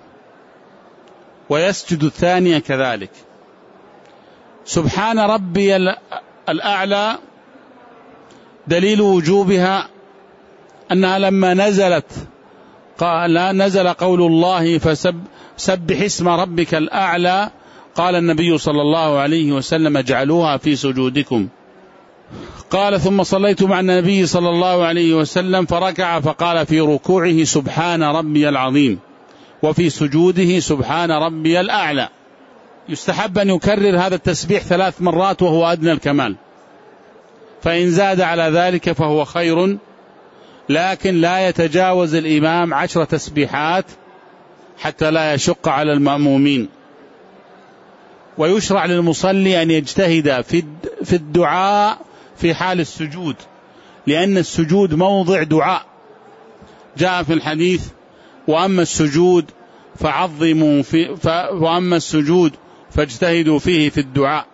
ويسجد الثانية كذلك. سبحان ربي الأعلى دليل وجوبها أنها لما نزلت قال نزل قول الله فسبح اسم ربك الأعلى، قال النبي صلى الله عليه وسلم اجعلوها في سجودكم. قال ثم صليت مع النبي صلى الله عليه وسلم فركع فقال في ركوعه سبحان ربي العظيم، وفي سجوده سبحان ربي الأعلى. يستحب أن يكرر هذا التسبيح ثلاث مرات وهو أدنى الكمال، فإن زاد على ذلك فهو خير، لكن لا يتجاوز الإمام عشر تسبيحات حتى لا يشق على المأمومين. ويشرع للمصلي أن يجتهد في الدعاء في حال السجود، لأن السجود موضع دعاء، جاء في الحديث وأما السجود فعظموا في ف... وأما السجود فاجتهدوا فيه في الدعاء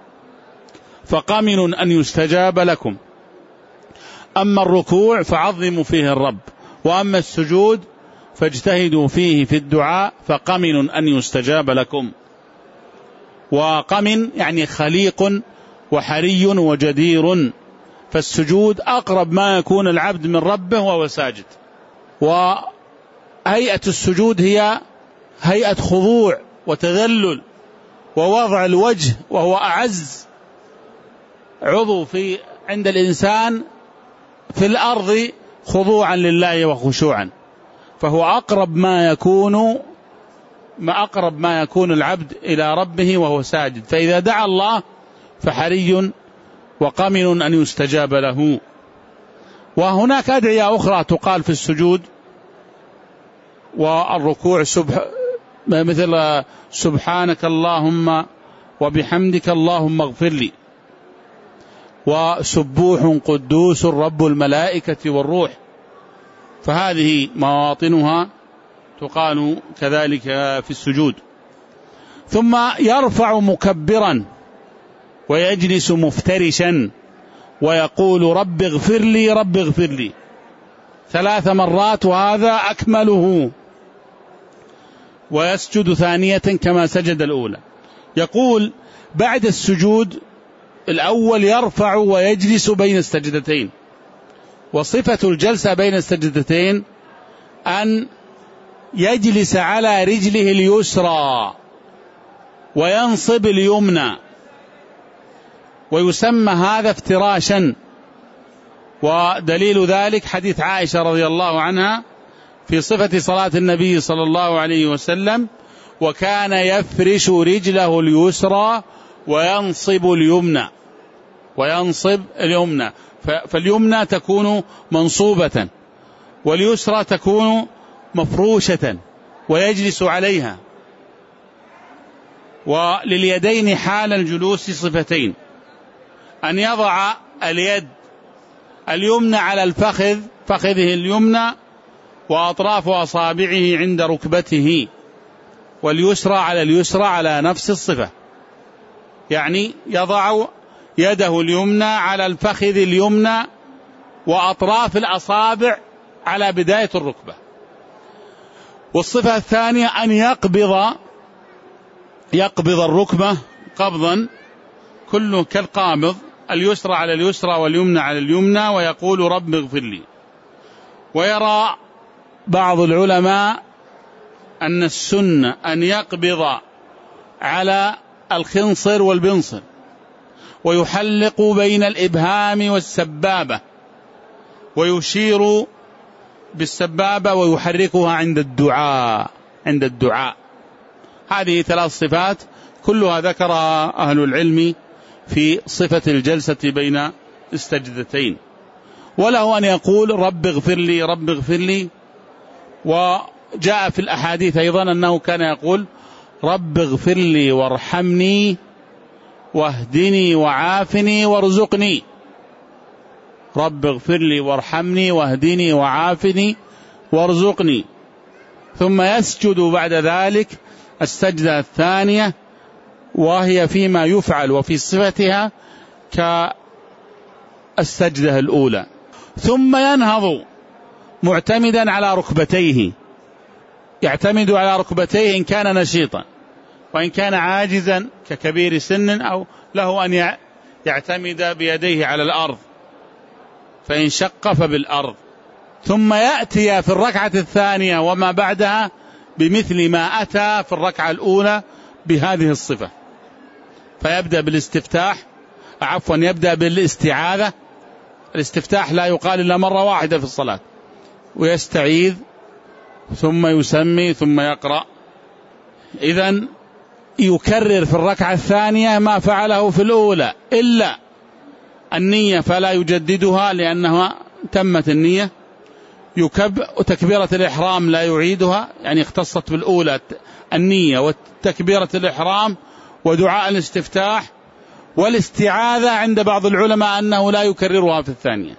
فقمن أن يستجاب لكم. أما الركوع فعظموا فيه الرب، وأما السجود فاجتهدوا فيه في الدعاء فقمن أن يستجاب لكم. وقمن يعني خليق وحري وجدير، فالسجود أقرب ما يكون العبد من ربه وهو ساجد. وهيئة السجود هي هيئة خضوع وتذلل ووضع الوجه، وهو أعز عضو في عند الإنسان في الأرض خضوعا لله وخشوعا، فهو أقرب ما يكون ما أقرب ما يكون العبد إلى ربه وهو ساجد. فإذا دعا الله فحري وقمن أن يستجاب له. وهناك أدعية أخرى تقال في السجود والركوع، سبح مثل سبحانك اللهم وبحمدك اللهم اغفر لي، وسبوح قدوس رب الملائكة والروح، فهذه مواطنها تقال كذلك في السجود. ثم يرفع مكبرا ويجلس مفترشا ويقول رب اغفر لي رب اغفر لي ثلاث مرات، وهذا أكمله، ويسجد ثانية كما سجد الأولى. يقول بعد السجود الأول يرفع ويجلس بين السجدتين، وصفة الجلسة بين السجدتين أن يجلس على رجله اليسرى وينصب اليمنى، ويسمى هذا افتراشا. ودليل ذلك حديث عائشة رضي الله عنها في صفة صلاة النبي صلى الله عليه وسلم: وكان يفرش رجله اليسرى وينصب اليمنى وينصب اليمنى فاليمنى تكون منصوبة واليسرى تكون مفروشة ويجلس عليها. ولليدين حال الجلوس صفتين: أن يضع اليد اليمنى على الفخذ فخذه اليمنى وأطراف أصابعه عند ركبته، واليسرى على اليسرى على نفس الصفة، يعني يضع يده اليمنى على الفخذ اليمنى وأطراف الأصابع على بداية الركبة. والصفة الثانية أن يقبض يقبض الركبة قبضا كله كالقابض، اليسرى على اليسرى واليمنى على اليمنى، ويقول رب اغفر لي. ويرى بعض العلماء أن السنة أن يقبض على الخنصر والبنصر ويحلق بين الإبهام والسبابة ويشير بالسبابة ويحركها عند الدعاء عند الدعاء هذه ثلاث صفات كلها ذكرها أهل العلم في صفة الجلسة بين السجدتين. وله أن يقول رب اغفر لي رب اغفر لي. وجاء في الأحاديث أيضا أنه كان يقول رب اغفر لي وارحمني واهدني وعافني وارزقني. رب اغفر لي وارحمني واهدني وعافني وارزقني. ثم يسجد بعد ذلك السجدة الثانية وهي فيما يفعل وفي صفتها كالسجدة الأولى. ثم ينهض معتمدا على ركبتيه، يعتمد على ركبتيه إن كان نشيطا، وإن كان عاجزا ككبير سن أو له أن يعتمد بيديه على الأرض، فإن شق فبالأرض. ثم يأتي في الركعة الثانية وما بعدها بمثل ما أتى في الركعة الأولى بهذه الصفة، فيبدأ بالاستفتاح، عفوا يبدأ بالاستعاذة. الاستفتاح لا يقال إلا مرة واحدة في الصلاة، ويستعيذ ثم يسمي ثم يقرأ. إذن يكرر في الركعة الثانية ما فعله في الأولى، إلا النية فلا يجددها لأنها تمت النية. يكب تكبيرة الإحرام لا يعيدها، يعني اختصت بالأولى النية وتكبيرة الإحرام ودعاء الاستفتاح والاستعاذة. عند بعض العلماء أنه لا يكررها في الثانية،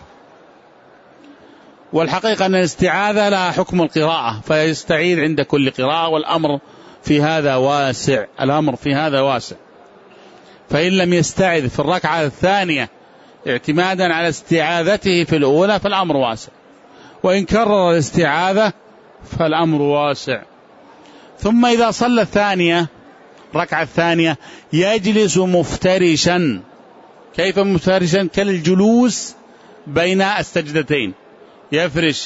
والحقيقة أن الاستعاذة لها حكم القراءة، فيستعيذ عند كل قراءة، والأمر في هذا واسع، الأمر في هذا واسع. فإن لم يستعذ في الركعة الثانية اعتمادا على استعاذته في الأولى فالأمر واسع، وإن كرر الاستعاذة فالأمر واسع. ثم إذا صلى الثانية الركعة الثانية يجلس مفترشا. كيف مفترشا؟ كالجلوس بين السجدتين، يفرش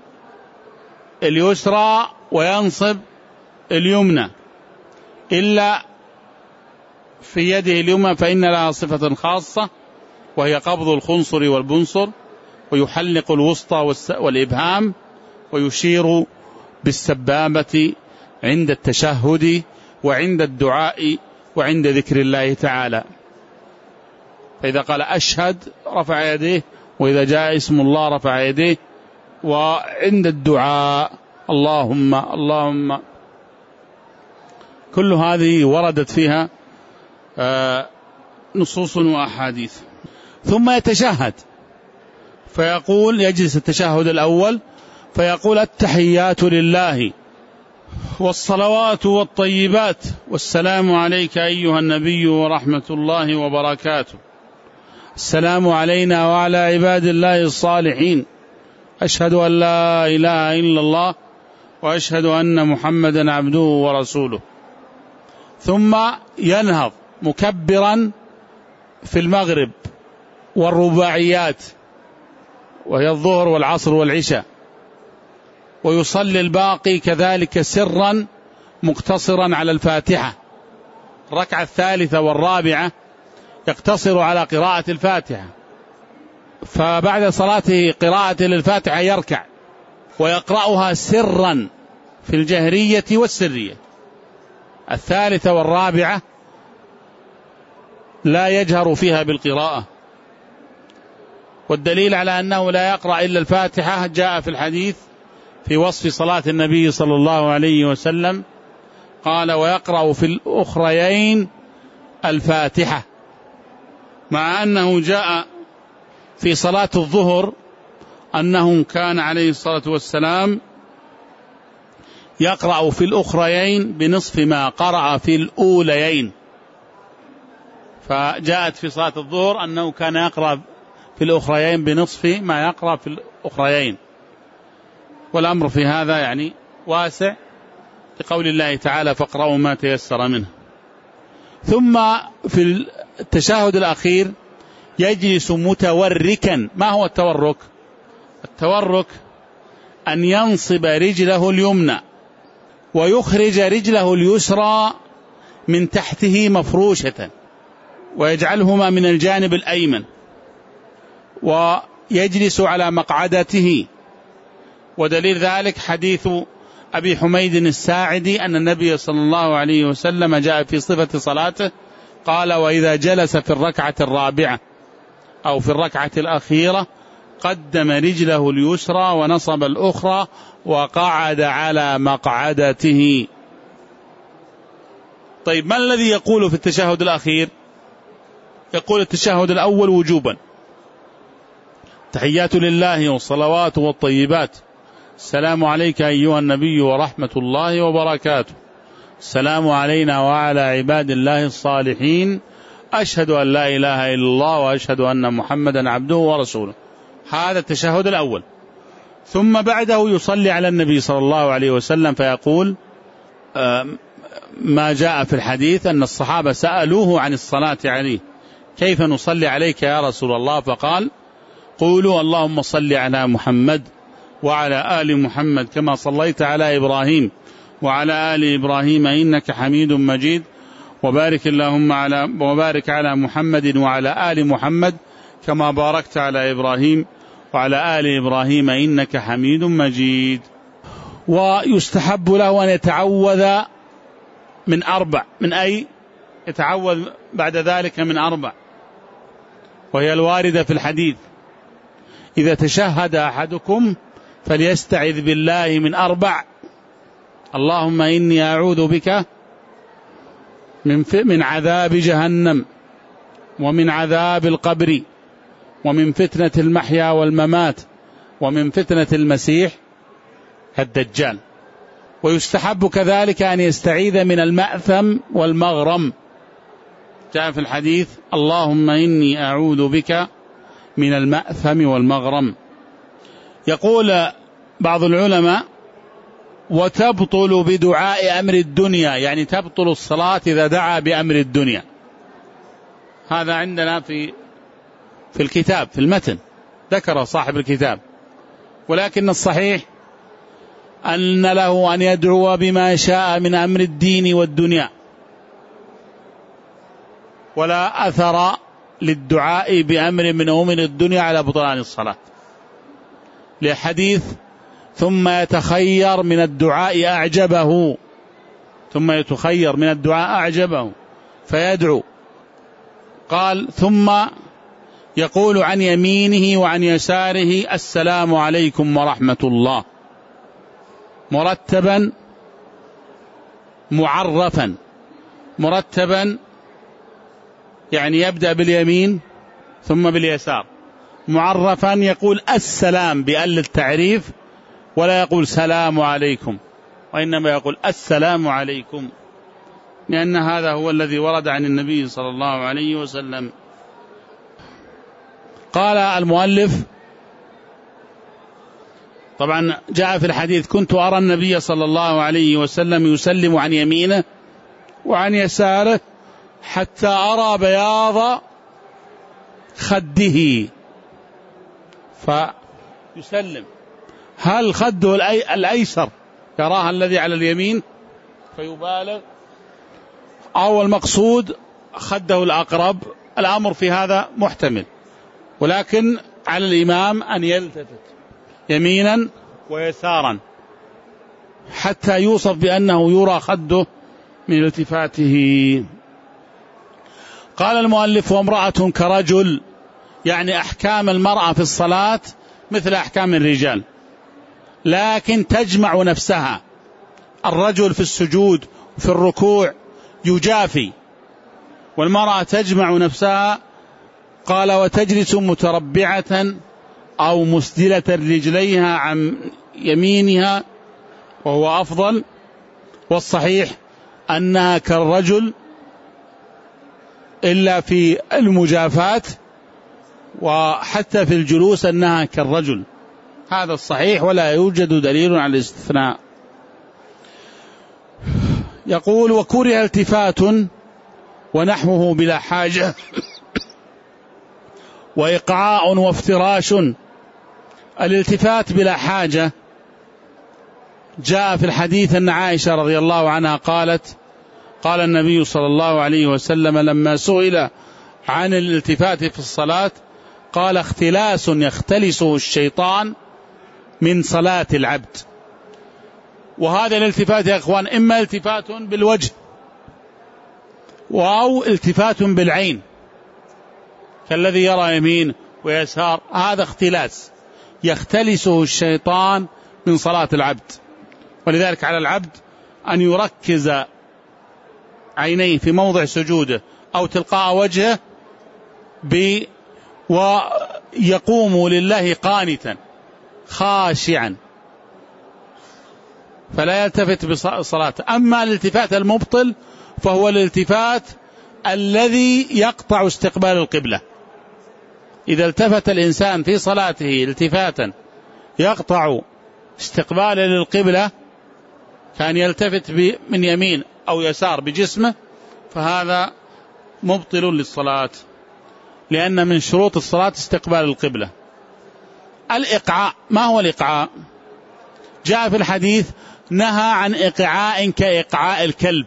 اليسرى وينصب اليمنى، إلا في يده اليمنى فإن لها صفة خاصة وهي قبض الخنصر والبنصر، ويحلق الوسطى والإبهام، ويشير بالسبابة عند التشهد وعند الدعاء وعند ذكر الله تعالى. فإذا قال أشهد رفع يديه، وإذا جاء اسم الله رفع يديه، وعند الدعاء اللهم اللهم. كل هذه وردت فيها نصوص وأحاديث. ثم يتشهد فيقول، يجلس التشهد الأول فيقول التحيات لله والصلوات والطيبات والسلام عليك أيها النبي ورحمة الله وبركاته، السلام علينا وعلى عباد الله الصالحين، أشهد أن لا إله إلا الله وأشهد أن محمدا عبده ورسوله. ثم ينهض مكبرا في المغرب والرباعيات، وهي الظهر والعصر والعشاء، ويصلي الباقي كذلك سرا مقتصرا على الفاتحة. الركعة الثالثة والرابعة يقتصر على قراءة الفاتحة، فبعد صلاته قراءة للفاتحة يركع ويقرأها سرا في الجهرية والسرية. الثالثة والرابعة لا يجهر فيها بالقراءة، والدليل على أنه لا يقرأ إلا الفاتحة جاء في الحديث في وصف صلاة النبي صلى الله عليه وسلم، قال ويقرأ في الأخريين الفاتحة، مع أنه جاء في صلاة الظهر أنه كان عليه الصلاة والسلام يقرأ في الأخريين بنصف ما قرأ في الأوليين. فجاءت في صلاة الظهر أنه كان يقرأ في الأخريين بنصف ما يقرأ في الأخريين، والأمر في هذا يعني واسع لقول الله تعالى فاقرأوا ما تيسر منه. ثم في التشهد الأخير يجلس متوركا. ما هو التورك؟ التورك أن ينصب رجله اليمنى ويخرج رجله اليسرى من تحته مفروشة، ويجعلهما من الجانب الأيمن، ويجلس على مقعدته. ودليل ذلك حديث أبي حميد الساعدي أن النبي صلى الله عليه وسلم جاء في صفة صلاته قال وإذا جلس في الركعة الرابعة أو في الركعة الأخيرة قدم رجله اليسرى ونصب الأخرى وقعد على مقعدته. طيب ما الذي يقول في التشهد الأخير؟ يقول التشهد الأول وجوبا تحيات لله والصلوات والطيبات، السلام عليك أيها النبي ورحمة الله وبركاته، السلام علينا وعلى عباد الله الصالحين، أشهد أن لا إله إلا الله وأشهد أن محمدا عبده ورسوله. هذا التشهد الأول. ثم بعده يصلي على النبي صلى الله عليه وسلم فيقول ما جاء في الحديث أن الصحابة سألوه عن الصلاة عليه، كيف نصلي عليك يا رسول الله؟ فقال قولوا اللهم صل على محمد وعلى آل محمد كما صليت على إبراهيم وعلى آل إبراهيم إنك حميد مجيد، وبارك اللهم على وبارك على محمد وعلى آل محمد كما باركت على إبراهيم وعلى آل إبراهيم إنك حميد مجيد. ويستحب له أن يتعوذ من أربع. من أي؟ يتعوذ بعد ذلك من أربع، وهي الواردة في الحديث: إذا تشهد أحدكم فليستعذ بالله من أربع: اللهم إني أعوذ بك من من عذاب جهنم، ومن عذاب القبر، ومن فتنة المحيا والممات، ومن فتنة المسيح الدجال. ويستحب كذلك أن يستعيذ من المأثم والمغرم، جاء في الحديث: اللهم إني أعوذ بك من المأثم والمغرم. يقول بعض العلماء: وتبطل بدعاء أمر الدنيا، يعني تبطل الصلاة إذا دعا بأمر الدنيا. هذا عندنا في في الكتاب في المتن ذكر صاحب الكتاب، ولكن الصحيح أن له أن يدعو بما شاء من أمر الدين والدنيا، ولا أثر للدعاء بأمر من أمور الدنيا على بطلان الصلاة، لحديث: ثم يتخير من الدعاء أعجبه، ثم يتخير من الدعاء أعجبه فيدعو. قال: ثم يقول عن يمينه وعن يساره: السلام عليكم ورحمة الله، مرتبا معرفا. مرتبا يعني يبدأ باليمين ثم باليسار. معرفا يقول السلام بأل التعريف، ولا يقول سلام عليكم، وإنما يقول السلام عليكم، لأن هذا هو الذي ورد عن النبي صلى الله عليه وسلم. قال المؤلف: طبعا جاء في الحديث: كنت أرى النبي صلى الله عليه وسلم يسلم عن يمينه وعن يساره حتى أرى بياض خده فيسلم. هل خده الأيسر يراها الذي على اليمين فيبالغ، أو المقصود خده الأقرب؟ الأمر في هذا محتمل، ولكن على الإمام أن يلتفت يمينا ويسارا حتى يوصف بأنه يرى خده من التفاته. قال المؤلف: وامرأة كرجل، يعني أحكام المرأة في الصلاة مثل أحكام الرجال، لكن تجمع نفسها. الرجل في السجود وفي الركوع يجافي، والمرأة تجمع نفسها. قال: وتجلس متربعة أو مسدلة رجليها عن يمينها، وهو أفضل، والصحيح أنها كالرجل إلا في المجافات، وحتى في الجلوس أنها كالرجل. هذا الصحيح، ولا يوجد دليل على الاستثناء. يقول: وكره التفات ونحوه بلا حاجة، وإقعاء وافتراش. الالتفات بلا حاجة جاء في الحديث أن عائشة رضي الله عنها قالت: قال النبي صلى الله عليه وسلم لما سئل عن الالتفات في الصلاة قال: اختلاس يختلسه الشيطان من صلاة العبد. وهذا الالتفات يا أخوان إما التفات بالوجه أو التفات بالعين، كالذي يرى يمين ويسار، هذا اختلاس يختلسه الشيطان من صلاة العبد. ولذلك على العبد أن يركز عينيه في موضع سجوده أو تلقاء وجهه ب ويقوم لله قانتا خاشعا فلا يلتفت بصلاته. أما الالتفات المبطل فهو الالتفات الذي يقطع استقبال القبلة. إذا التفت الإنسان في صلاته التفاتا يقطع استقبال للقبلة، كان يلتفت من يمين أو يسار بجسمه، فهذا مبطل للصلاة، لأن من شروط الصلاة استقبال القبلة. الإقعاء، ما هو الإقعاء؟ جاء في الحديث نهى عن إقعاء كإقعاء الكلب.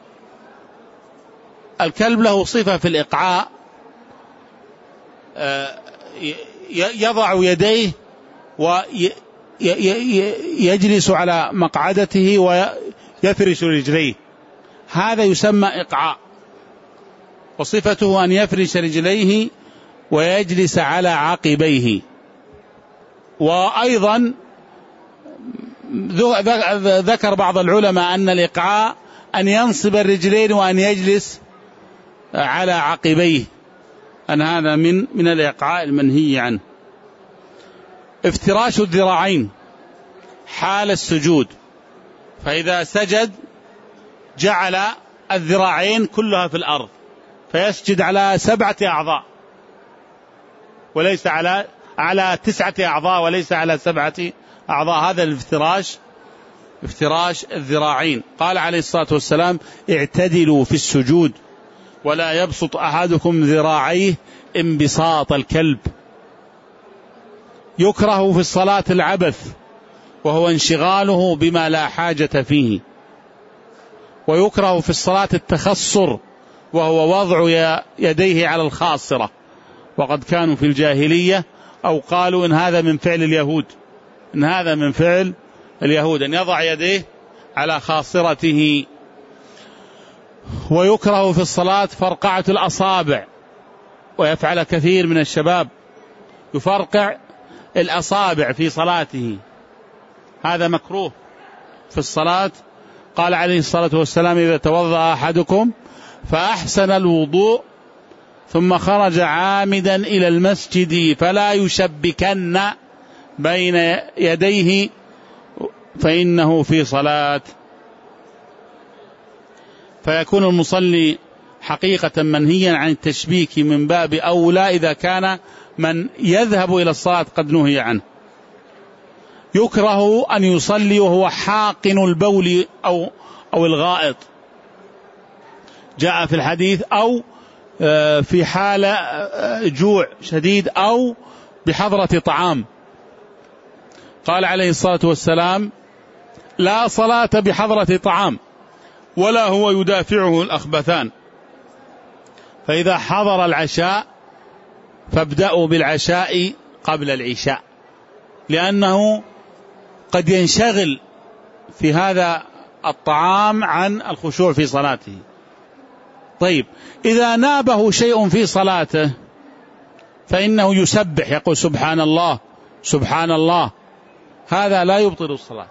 الكلب له صفة في الإقعاء، يضع يديه ويجلس على مقعدته ويفرش رجليه، هذا يسمى إقعاء، وصفته أن يفرش رجليه ويجلس على عقبيه. وأيضا ذكر بعض العلماء أن الإقعاء أن ينصب الرجلين وأن يجلس على عقبيه، أن هذا من من الإقعاء المنهي عنه. افتراش الذراعين حال السجود، فإذا سجد جعل الذراعين كلها في الأرض، فيسجد على سبعة أعضاء وليس على على تسعة أعضاء وليس على سبعة أعضاء، هذا الافتراش، افتراش الذراعين. قال عليه الصلاة والسلام: اعتدلوا في السجود ولا يبسط أحدكم ذراعيه انبساط الكلب. يكره في الصلاة العبث، وهو انشغاله بما لا حاجة فيه. ويكره في الصلاة التخصر، وهو وضع يديه على الخاصرة، وقد كانوا في الجاهلية أو قالوا إن هذا من فعل اليهود، إن هذا من فعل اليهود أن يضع يديه على خاصرته. ويكره في الصلاة فرقعة الأصابع، ويفعل كثير من الشباب، يفرقع الأصابع في صلاته، هذا مكروه في الصلاة. قال عليه الصلاة والسلام: إذا توضأ أحدكم فأحسن الوضوء ثم خرج عامدا إلى المسجد فلا يشبكن بين يديه فإنه في صلاة. فيكون المصلي حقيقة منهيا عن التشبيك من باب أولى إذا كان من يذهب إلى الصلاة قد نهي عنه. يكره أن يصلي وهو حاقن البول أو أو الغائط، جاء في الحديث، أو في حال جوع شديد أو بحضرة طعام. قال عليه الصلاة والسلام: لا صلاة بحضرة طعام ولا هو يدافعه الأخبثان. فإذا حضر العشاء فابدأوا بالعشاء قبل العشاء، لأنه قد ينشغل في هذا الطعام عن الخشوع في صلاته. طيب، إذا نابه شيء في صلاته فإنه يسبح، يقول سبحان الله سبحان الله، هذا لا يبطل الصلاة.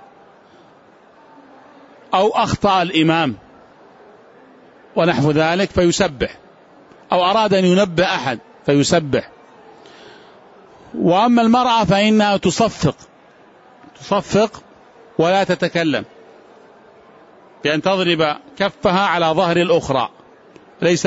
أو أخطأ الإمام ونحو ذلك فيسبح، أو أراد أن ينبه أحد فيسبح. وأما المرأة فإنها تصفق تصفق ولا تتكلم، بأن تضرب كفها على ظهر الأخرى، ليس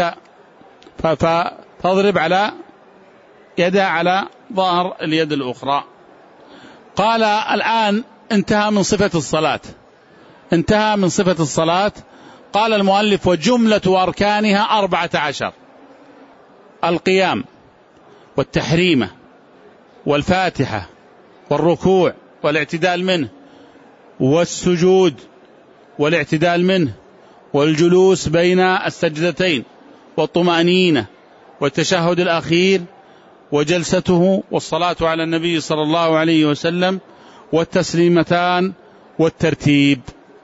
فتضرب على يدها على ظهر اليد الأخرى. قال: الآن انتهى من صفة الصلاة، انتهى من صفة الصلاة. قال المؤلف: وجملة أركانها أربعة عشر: القيام والتحريمة والفاتحة والركوع والاعتدال منه والسجود والاعتدال منه والجلوس بين السجدتين والطمأنينة والتشهد الأخير وجلسته والصلاة على النبي صلى الله عليه وسلم والتسليمتان والترتيب.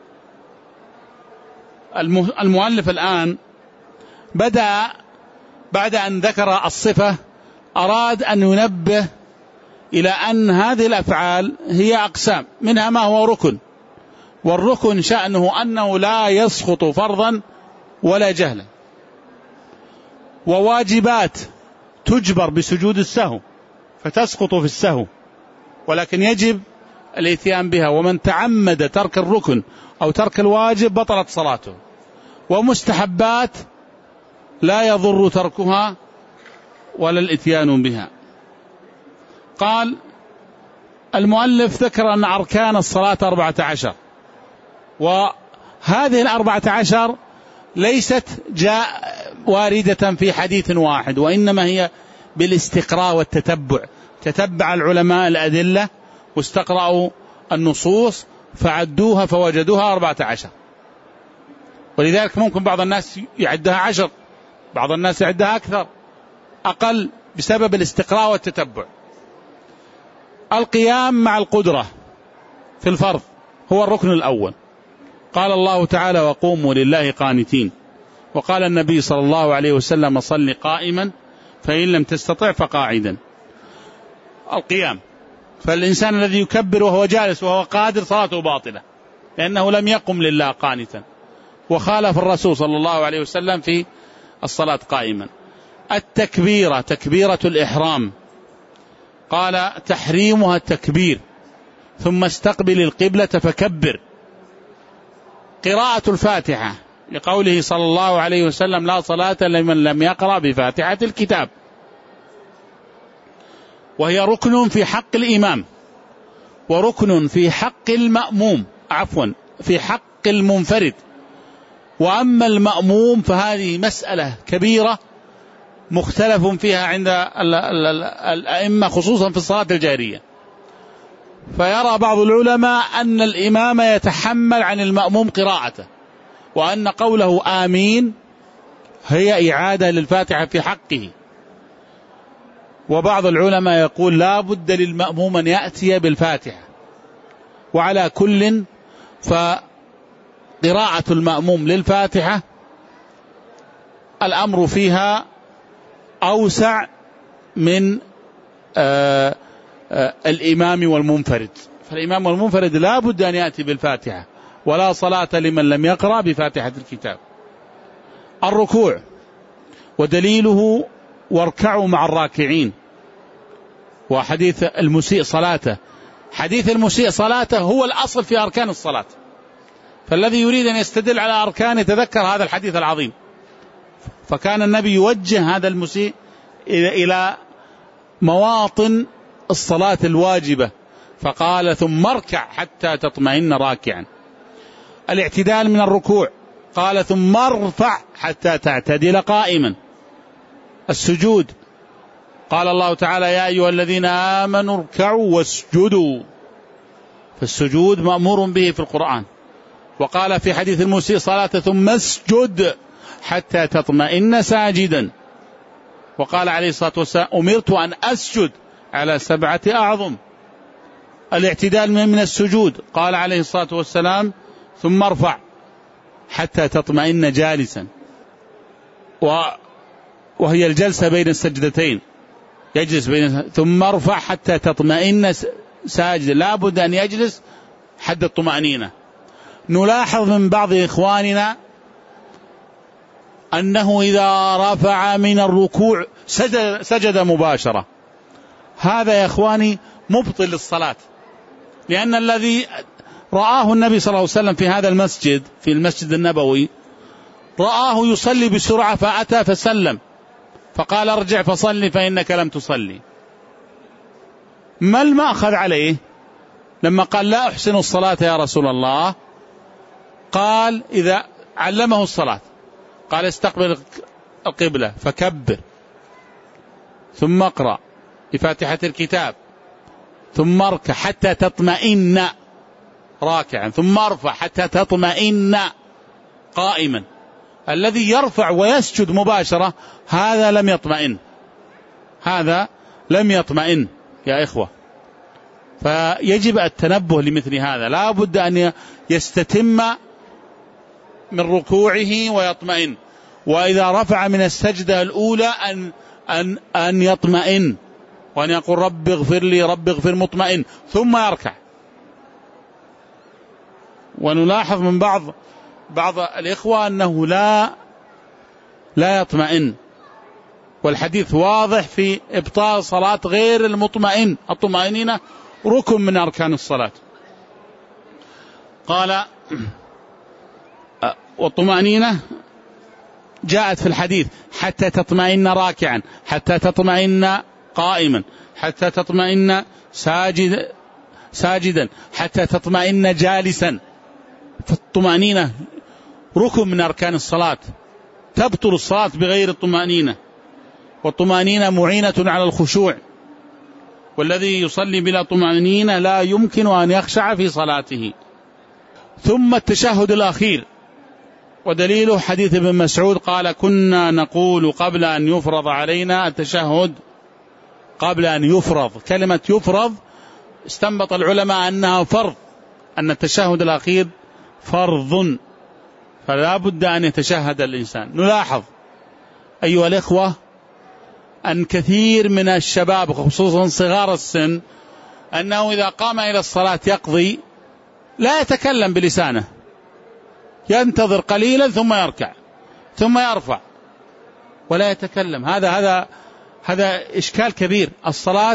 المؤلف الآن بدأ بعد أن ذكر الصفة أراد أن ينبه إلى أن هذه الأفعال هي أقسام، منها ما هو ركن، والركن شأنه أنه لا يسقط فرضا ولا جهلا، وواجبات تجبر بسجود السهو فتسقط في السهو، ولكن يجب الاتيان بها، ومن تعمد ترك الركن أو ترك الواجب بطلت صلاته. ومستحبات لا يضر تركها ولا الاتيان بها. قال المؤلف ذكر أن أركان الصلاة أربعة عشر، وهذه الأربعة عشر ليست جاء واردة في حديث واحد، وإنما هي بالاستقراء والتتبع. تتبع العلماء الأدلة واستقرأوا النصوص فعدوها فوجدوها أربعة عشر. ولذلك ممكن بعض الناس يعدها عشر، بعض الناس يعدها أكثر أقل، بسبب الاستقراء والتتبع. القيام مع القدرة في الفرض هو الركن الأول. قال الله تعالى وقوموا لله قانتين، وقال النبي صلى الله عليه وسلم صل قائما فإن لم تستطع فقاعدا. القيام، فالإنسان الذي يكبر وهو جالس وهو قادر صلاته باطلة، لأنه لم يقم لله قانتا، وخالف الرسول صلى الله عليه وسلم في الصلاة قائما. التكبيرة تكبيرة الإحرام، قال تحريمها التكبير، ثم استقبل القبلة فكبر. قراءة الفاتحة لقوله صلى الله عليه وسلم لا صلاة لمن لم يقرأ بفاتحة الكتاب، وهي ركن في حق الإمام وركن في حق المأموم، عفوا في حق المنفرد. وأما المأموم فهذه مسألة كبيرة مختلف فيها عند الأئمة خصوصا في الصلاة الجارية. فيرى بعض العلماء أن الإمام يتحمل عن المأموم قراءته، وأن قوله آمين هي إعادة للفاتحة في حقه. وبعض العلماء يقول لا بد للمأموم أن يأتي بالفاتحة. وعلى كل فقراءة المأموم للفاتحة الأمر فيها أوسع من آآ آآ الإمام والمنفرد. فالإمام والمنفرد لا بد أن يأتي بالفاتحة، ولا صلاة لمن لم يقرأ بفاتحة الكتاب. الركوع، ودليله واركعوا مع الراكعين، وحديث المسيء صلاته. حديث المسيء صلاته هو الأصل في أركان الصلاة، فالذي يريد أن يستدل على أركان يتذكر هذا الحديث العظيم. فكان النبي يوجه هذا المسيء إلى مواطن الصلاة الواجبة، فقال ثم اركع حتى تطمئن راكعا. الاعتدال من الركوع، قال ثم ارفع حتى تعتدل قائما. السجود، قال الله تعالى يا أيها الذين آمنوا اركعوا واسجدوا، فالسجود مأمور به في القرآن. وقال في حديث المسيء صلاة ثم اسجد حتى تطمئن ساجدا. وقال عليه الصلاة والسلام أمرت أن أسجد على سبعة أعظم. الاعتدال من السجود، قال عليه الصلاة والسلام ثم ارفع حتى تطمئن جالسا، وهي الجلسة بين السجدتين، يجلس بين ثم ارفع حتى تطمئن ساجدا، لا بد أن يجلس حد الطمأنينة. نلاحظ من بعض إخواننا أنه إذا رفع من الركوع سجد, سجد مباشرة. هذا يا إخواني مبطل للصلاة، لأن الذي رآه النبي صلى الله عليه وسلم في هذا المسجد، في المسجد النبوي، رآه يصلي بسرعة فأتى فسلم فقال ارجع فصلي فإنك لم تصلي. ما المأخذ عليه لما قال لا أحسن الصلاة يا رسول الله؟ قال إذا علمه الصلاة قال استقبل القبلة فكبر، ثم اقرأ بفاتحة الكتاب، ثم اركع حتى تطمئن راكعا، ثم ارفع حتى تطمئن قائما. الذي يرفع ويسجد مباشرة هذا لم يطمئن، هذا لم يطمئن يا إخوة. فيجب التنبه لمثل هذا، لا بد أن يستتم من ركوعه ويطمئن، وإذا رفع من السجدة الأولى أن, أن, أن يطمئن، وأن يقول رب اغفر لي رب اغفر مطمئن، ثم يركع. ونلاحظ من بعض بعض الإخوة أنه لا لا يطمئن، والحديث واضح في إبطال صلاة غير المطمئن. الطمأنينة ركن من أركان الصلاة. قال والطمأنينة جاءت في الحديث حتى تطمئن راكعا، حتى تطمئن قائما، حتى تطمئن ساجد ساجدا، حتى تطمئن جالسا. فالطمأنينة ركن من أركان الصلاة، تبطل الصلاة بغير الطمأنينة، والطمأنينة معينة على الخشوع، والذي يصلي بلا طمأنينة لا يمكن أن يخشع في صلاته. ثم التشهد الأخير، ودليله حديث ابن مسعود قال كنا نقول قبل أن يفرض علينا التشهد، قبل أن يفرض. كلمة يفرض استنبط العلماء أنها فرض، أن التشهد الأخير فرض، فلا بد أن يتشهد الإنسان. نلاحظ أيها الإخوة أن كثير من الشباب خصوصا صغار السن أنه إذا قام إلى الصلاة يقضي لا يتكلم بلسانه، ينتظر قليلا ثم يركع ثم يرفع ولا يتكلم. هذا هذا هذا إشكال كبير. الصلاة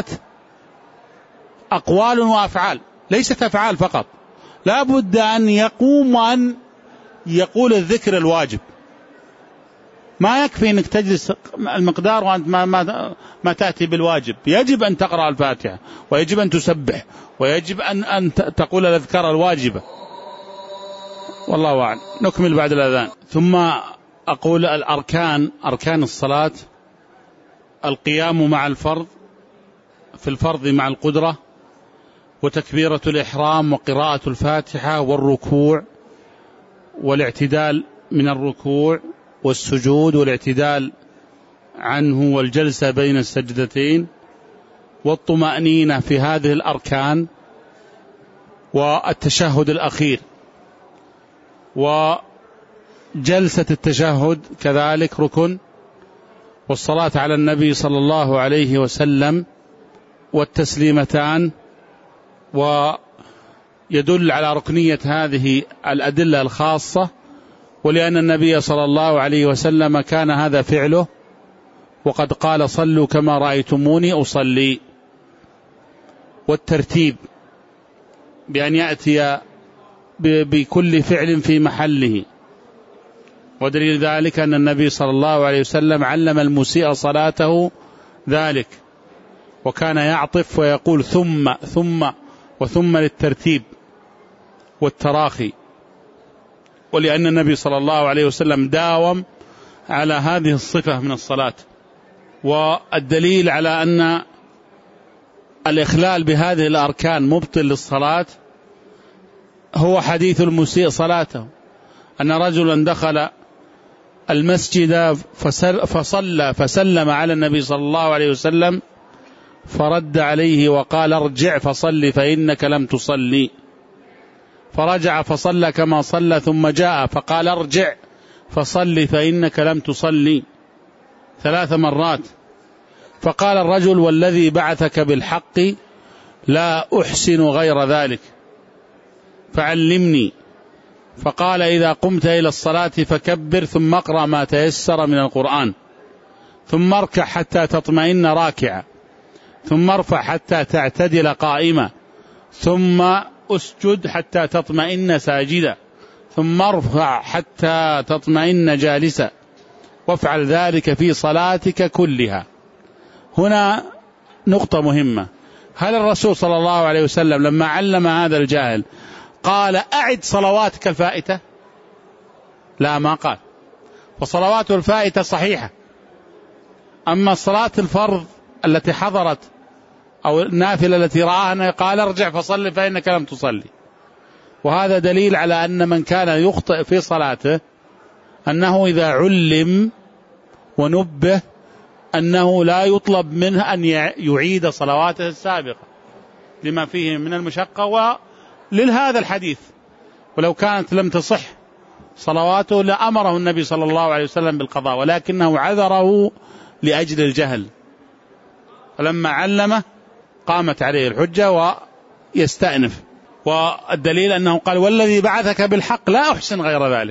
أقوال وأفعال، ليست أفعال فقط. لا بد أن يقوم وأن يقول الذكر الواجب. ما يكفي أنك تجلس المقدار وأنت ما, ما, ما تأتي بالواجب. يجب أن تقرأ الفاتحة، ويجب أن تسبح، ويجب أن, أن تقول الأذكار الواجبة. والله أعلم. نكمل بعد الأذان. ثم أقول الأركان، أركان الصلاة: القيام مع الفرض، في الفرض مع القدرة، وتكبيرة الإحرام، وقراءة الفاتحة، والركوع، والاعتدال من الركوع، والسجود والاعتدال عنه، والجلسة بين السجدتين، والطمأنينة في هذه الأركان، والتشهد الأخير، وجلسة التشهد كذلك ركن، والصلاة على النبي صلى الله عليه وسلم، والتسليمتان. ويدل على ركنية هذه الأدلة الخاصة، ولأن النبي صلى الله عليه وسلم كان هذا فعله، وقد قال صلوا كما رأيتموني أصلي. والترتيب بأن يأتي بكل فعل في محله، ودليل ذلك أن النبي صلى الله عليه وسلم علم المسيء صلاته ذلك، وكان يعطف ويقول ثم ثم وثم للترتيب والتراخي، ولأن النبي صلى الله عليه وسلم داوم على هذه الصفة من الصلاة. والدليل على أن الإخلال بهذه الأركان مبطل للصلاة هو حديث المسيء صلاته، أن رجلا دخل المسجد فصلى فسلم على النبي صلى الله عليه وسلم، فرد عليه وقال ارجع فصلي فإنك لم تصلي. فرجع فصلى كما صلى، ثم جاء فقال ارجع فصلي فإنك لم تصلي، ثلاث مرات. فقال الرجل والذي بعثك بالحق لا أحسن غير ذلك فعلمني. فقال إذا قمت إلى الصلاة فكبر، ثم اقرأ ما تيسر من القرآن، ثم اركع حتى تطمئن راكعا، ثم ارفع حتى تعتدل قائما، ثم اسجد حتى تطمئن ساجدا، ثم ارفع حتى تطمئن جالسا، وافعل ذلك في صلاتك كلها. هنا نقطة مهمة: هل الرسول صلى الله عليه وسلم لما علم هذا الجاهل قال أعد صلواتك الفائتة؟ لا، ما قال. فصلواته الفائتة صحيحة، أما صلاة الفرض التي حضرت أو النافلة التي رآها قال ارجع فصل فإنك لم تصلي. وهذا دليل على أن من كان يخطئ في صلاته أنه إذا علم ونبه أنه لا يطلب منه أن يعيد صلواته السابقة لما فيه من المشقة ولهذا الحديث، ولو كانت لم تصح صلواته لأمره النبي صلى الله عليه وسلم بالقضاء، ولكنه عذره لأجل الجهل، فلما علمه قامت عليه الحجة ويستأنف. والدليل أنه قال والذي بعثك بالحق لا أحسن غير ذلك،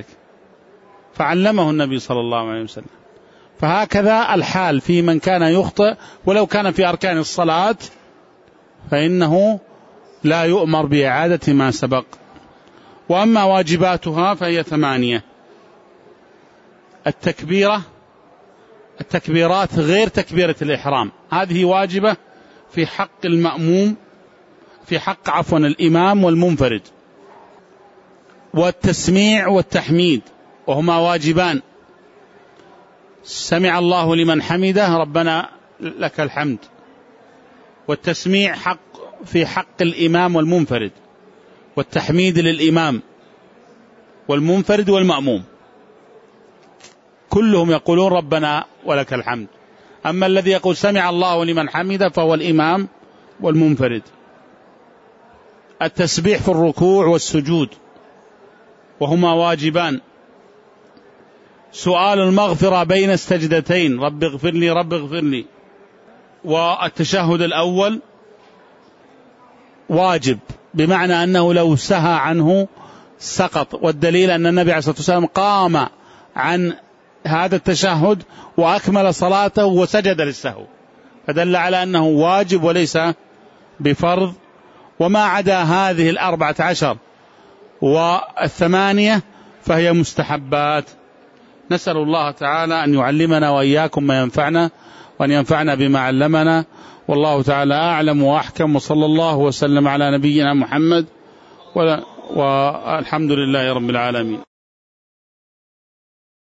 فعلمه النبي صلى الله عليه وسلم. فهكذا الحال في من كان يخطئ ولو كان في أركان الصلاة، فإنه لا يؤمر بإعادة ما سبق. وأما واجباتها فهي ثمانية: التكبيرة، التكبيرات غير تكبيرة الإحرام، هذه واجبة في حق المأموم، في حق عفوا الإمام والمنفرد. والتسميع والتحميد وهما واجبان: سمع الله لمن حمده ربنا لك الحمد. والتسميع حق في حق الإمام والمنفرد، والتحميد للإمام والمنفرد والمأموم، كلهم يقولون ربنا ولك الحمد. أما الذي يقول سمع الله لمن حمده فهو الإمام والمنفرد. التسبيح في الركوع والسجود وهما واجبان: سؤال المغفرة بين السجدتين رب اغفر لي رب اغفر لي. والتشهد الأول واجب، بمعنى أنه لو سهى عنه سقط، والدليل أن النبي عليه الصلاة والسلام قام عن هذا التشهد وأكمل صلاته وسجد للسهو، فدل على أنه واجب وليس بفرض. وما عدا هذه الأربعة عشر والثمانية فهي مستحبات. نسأل الله تعالى أن يعلمنا وإياكم ما ينفعنا، وأن ينفعنا بما علمنا، والله تعالى أعلم وأحكم، وصلى الله وسلم على نبينا محمد، والحمد لله رب العالمين.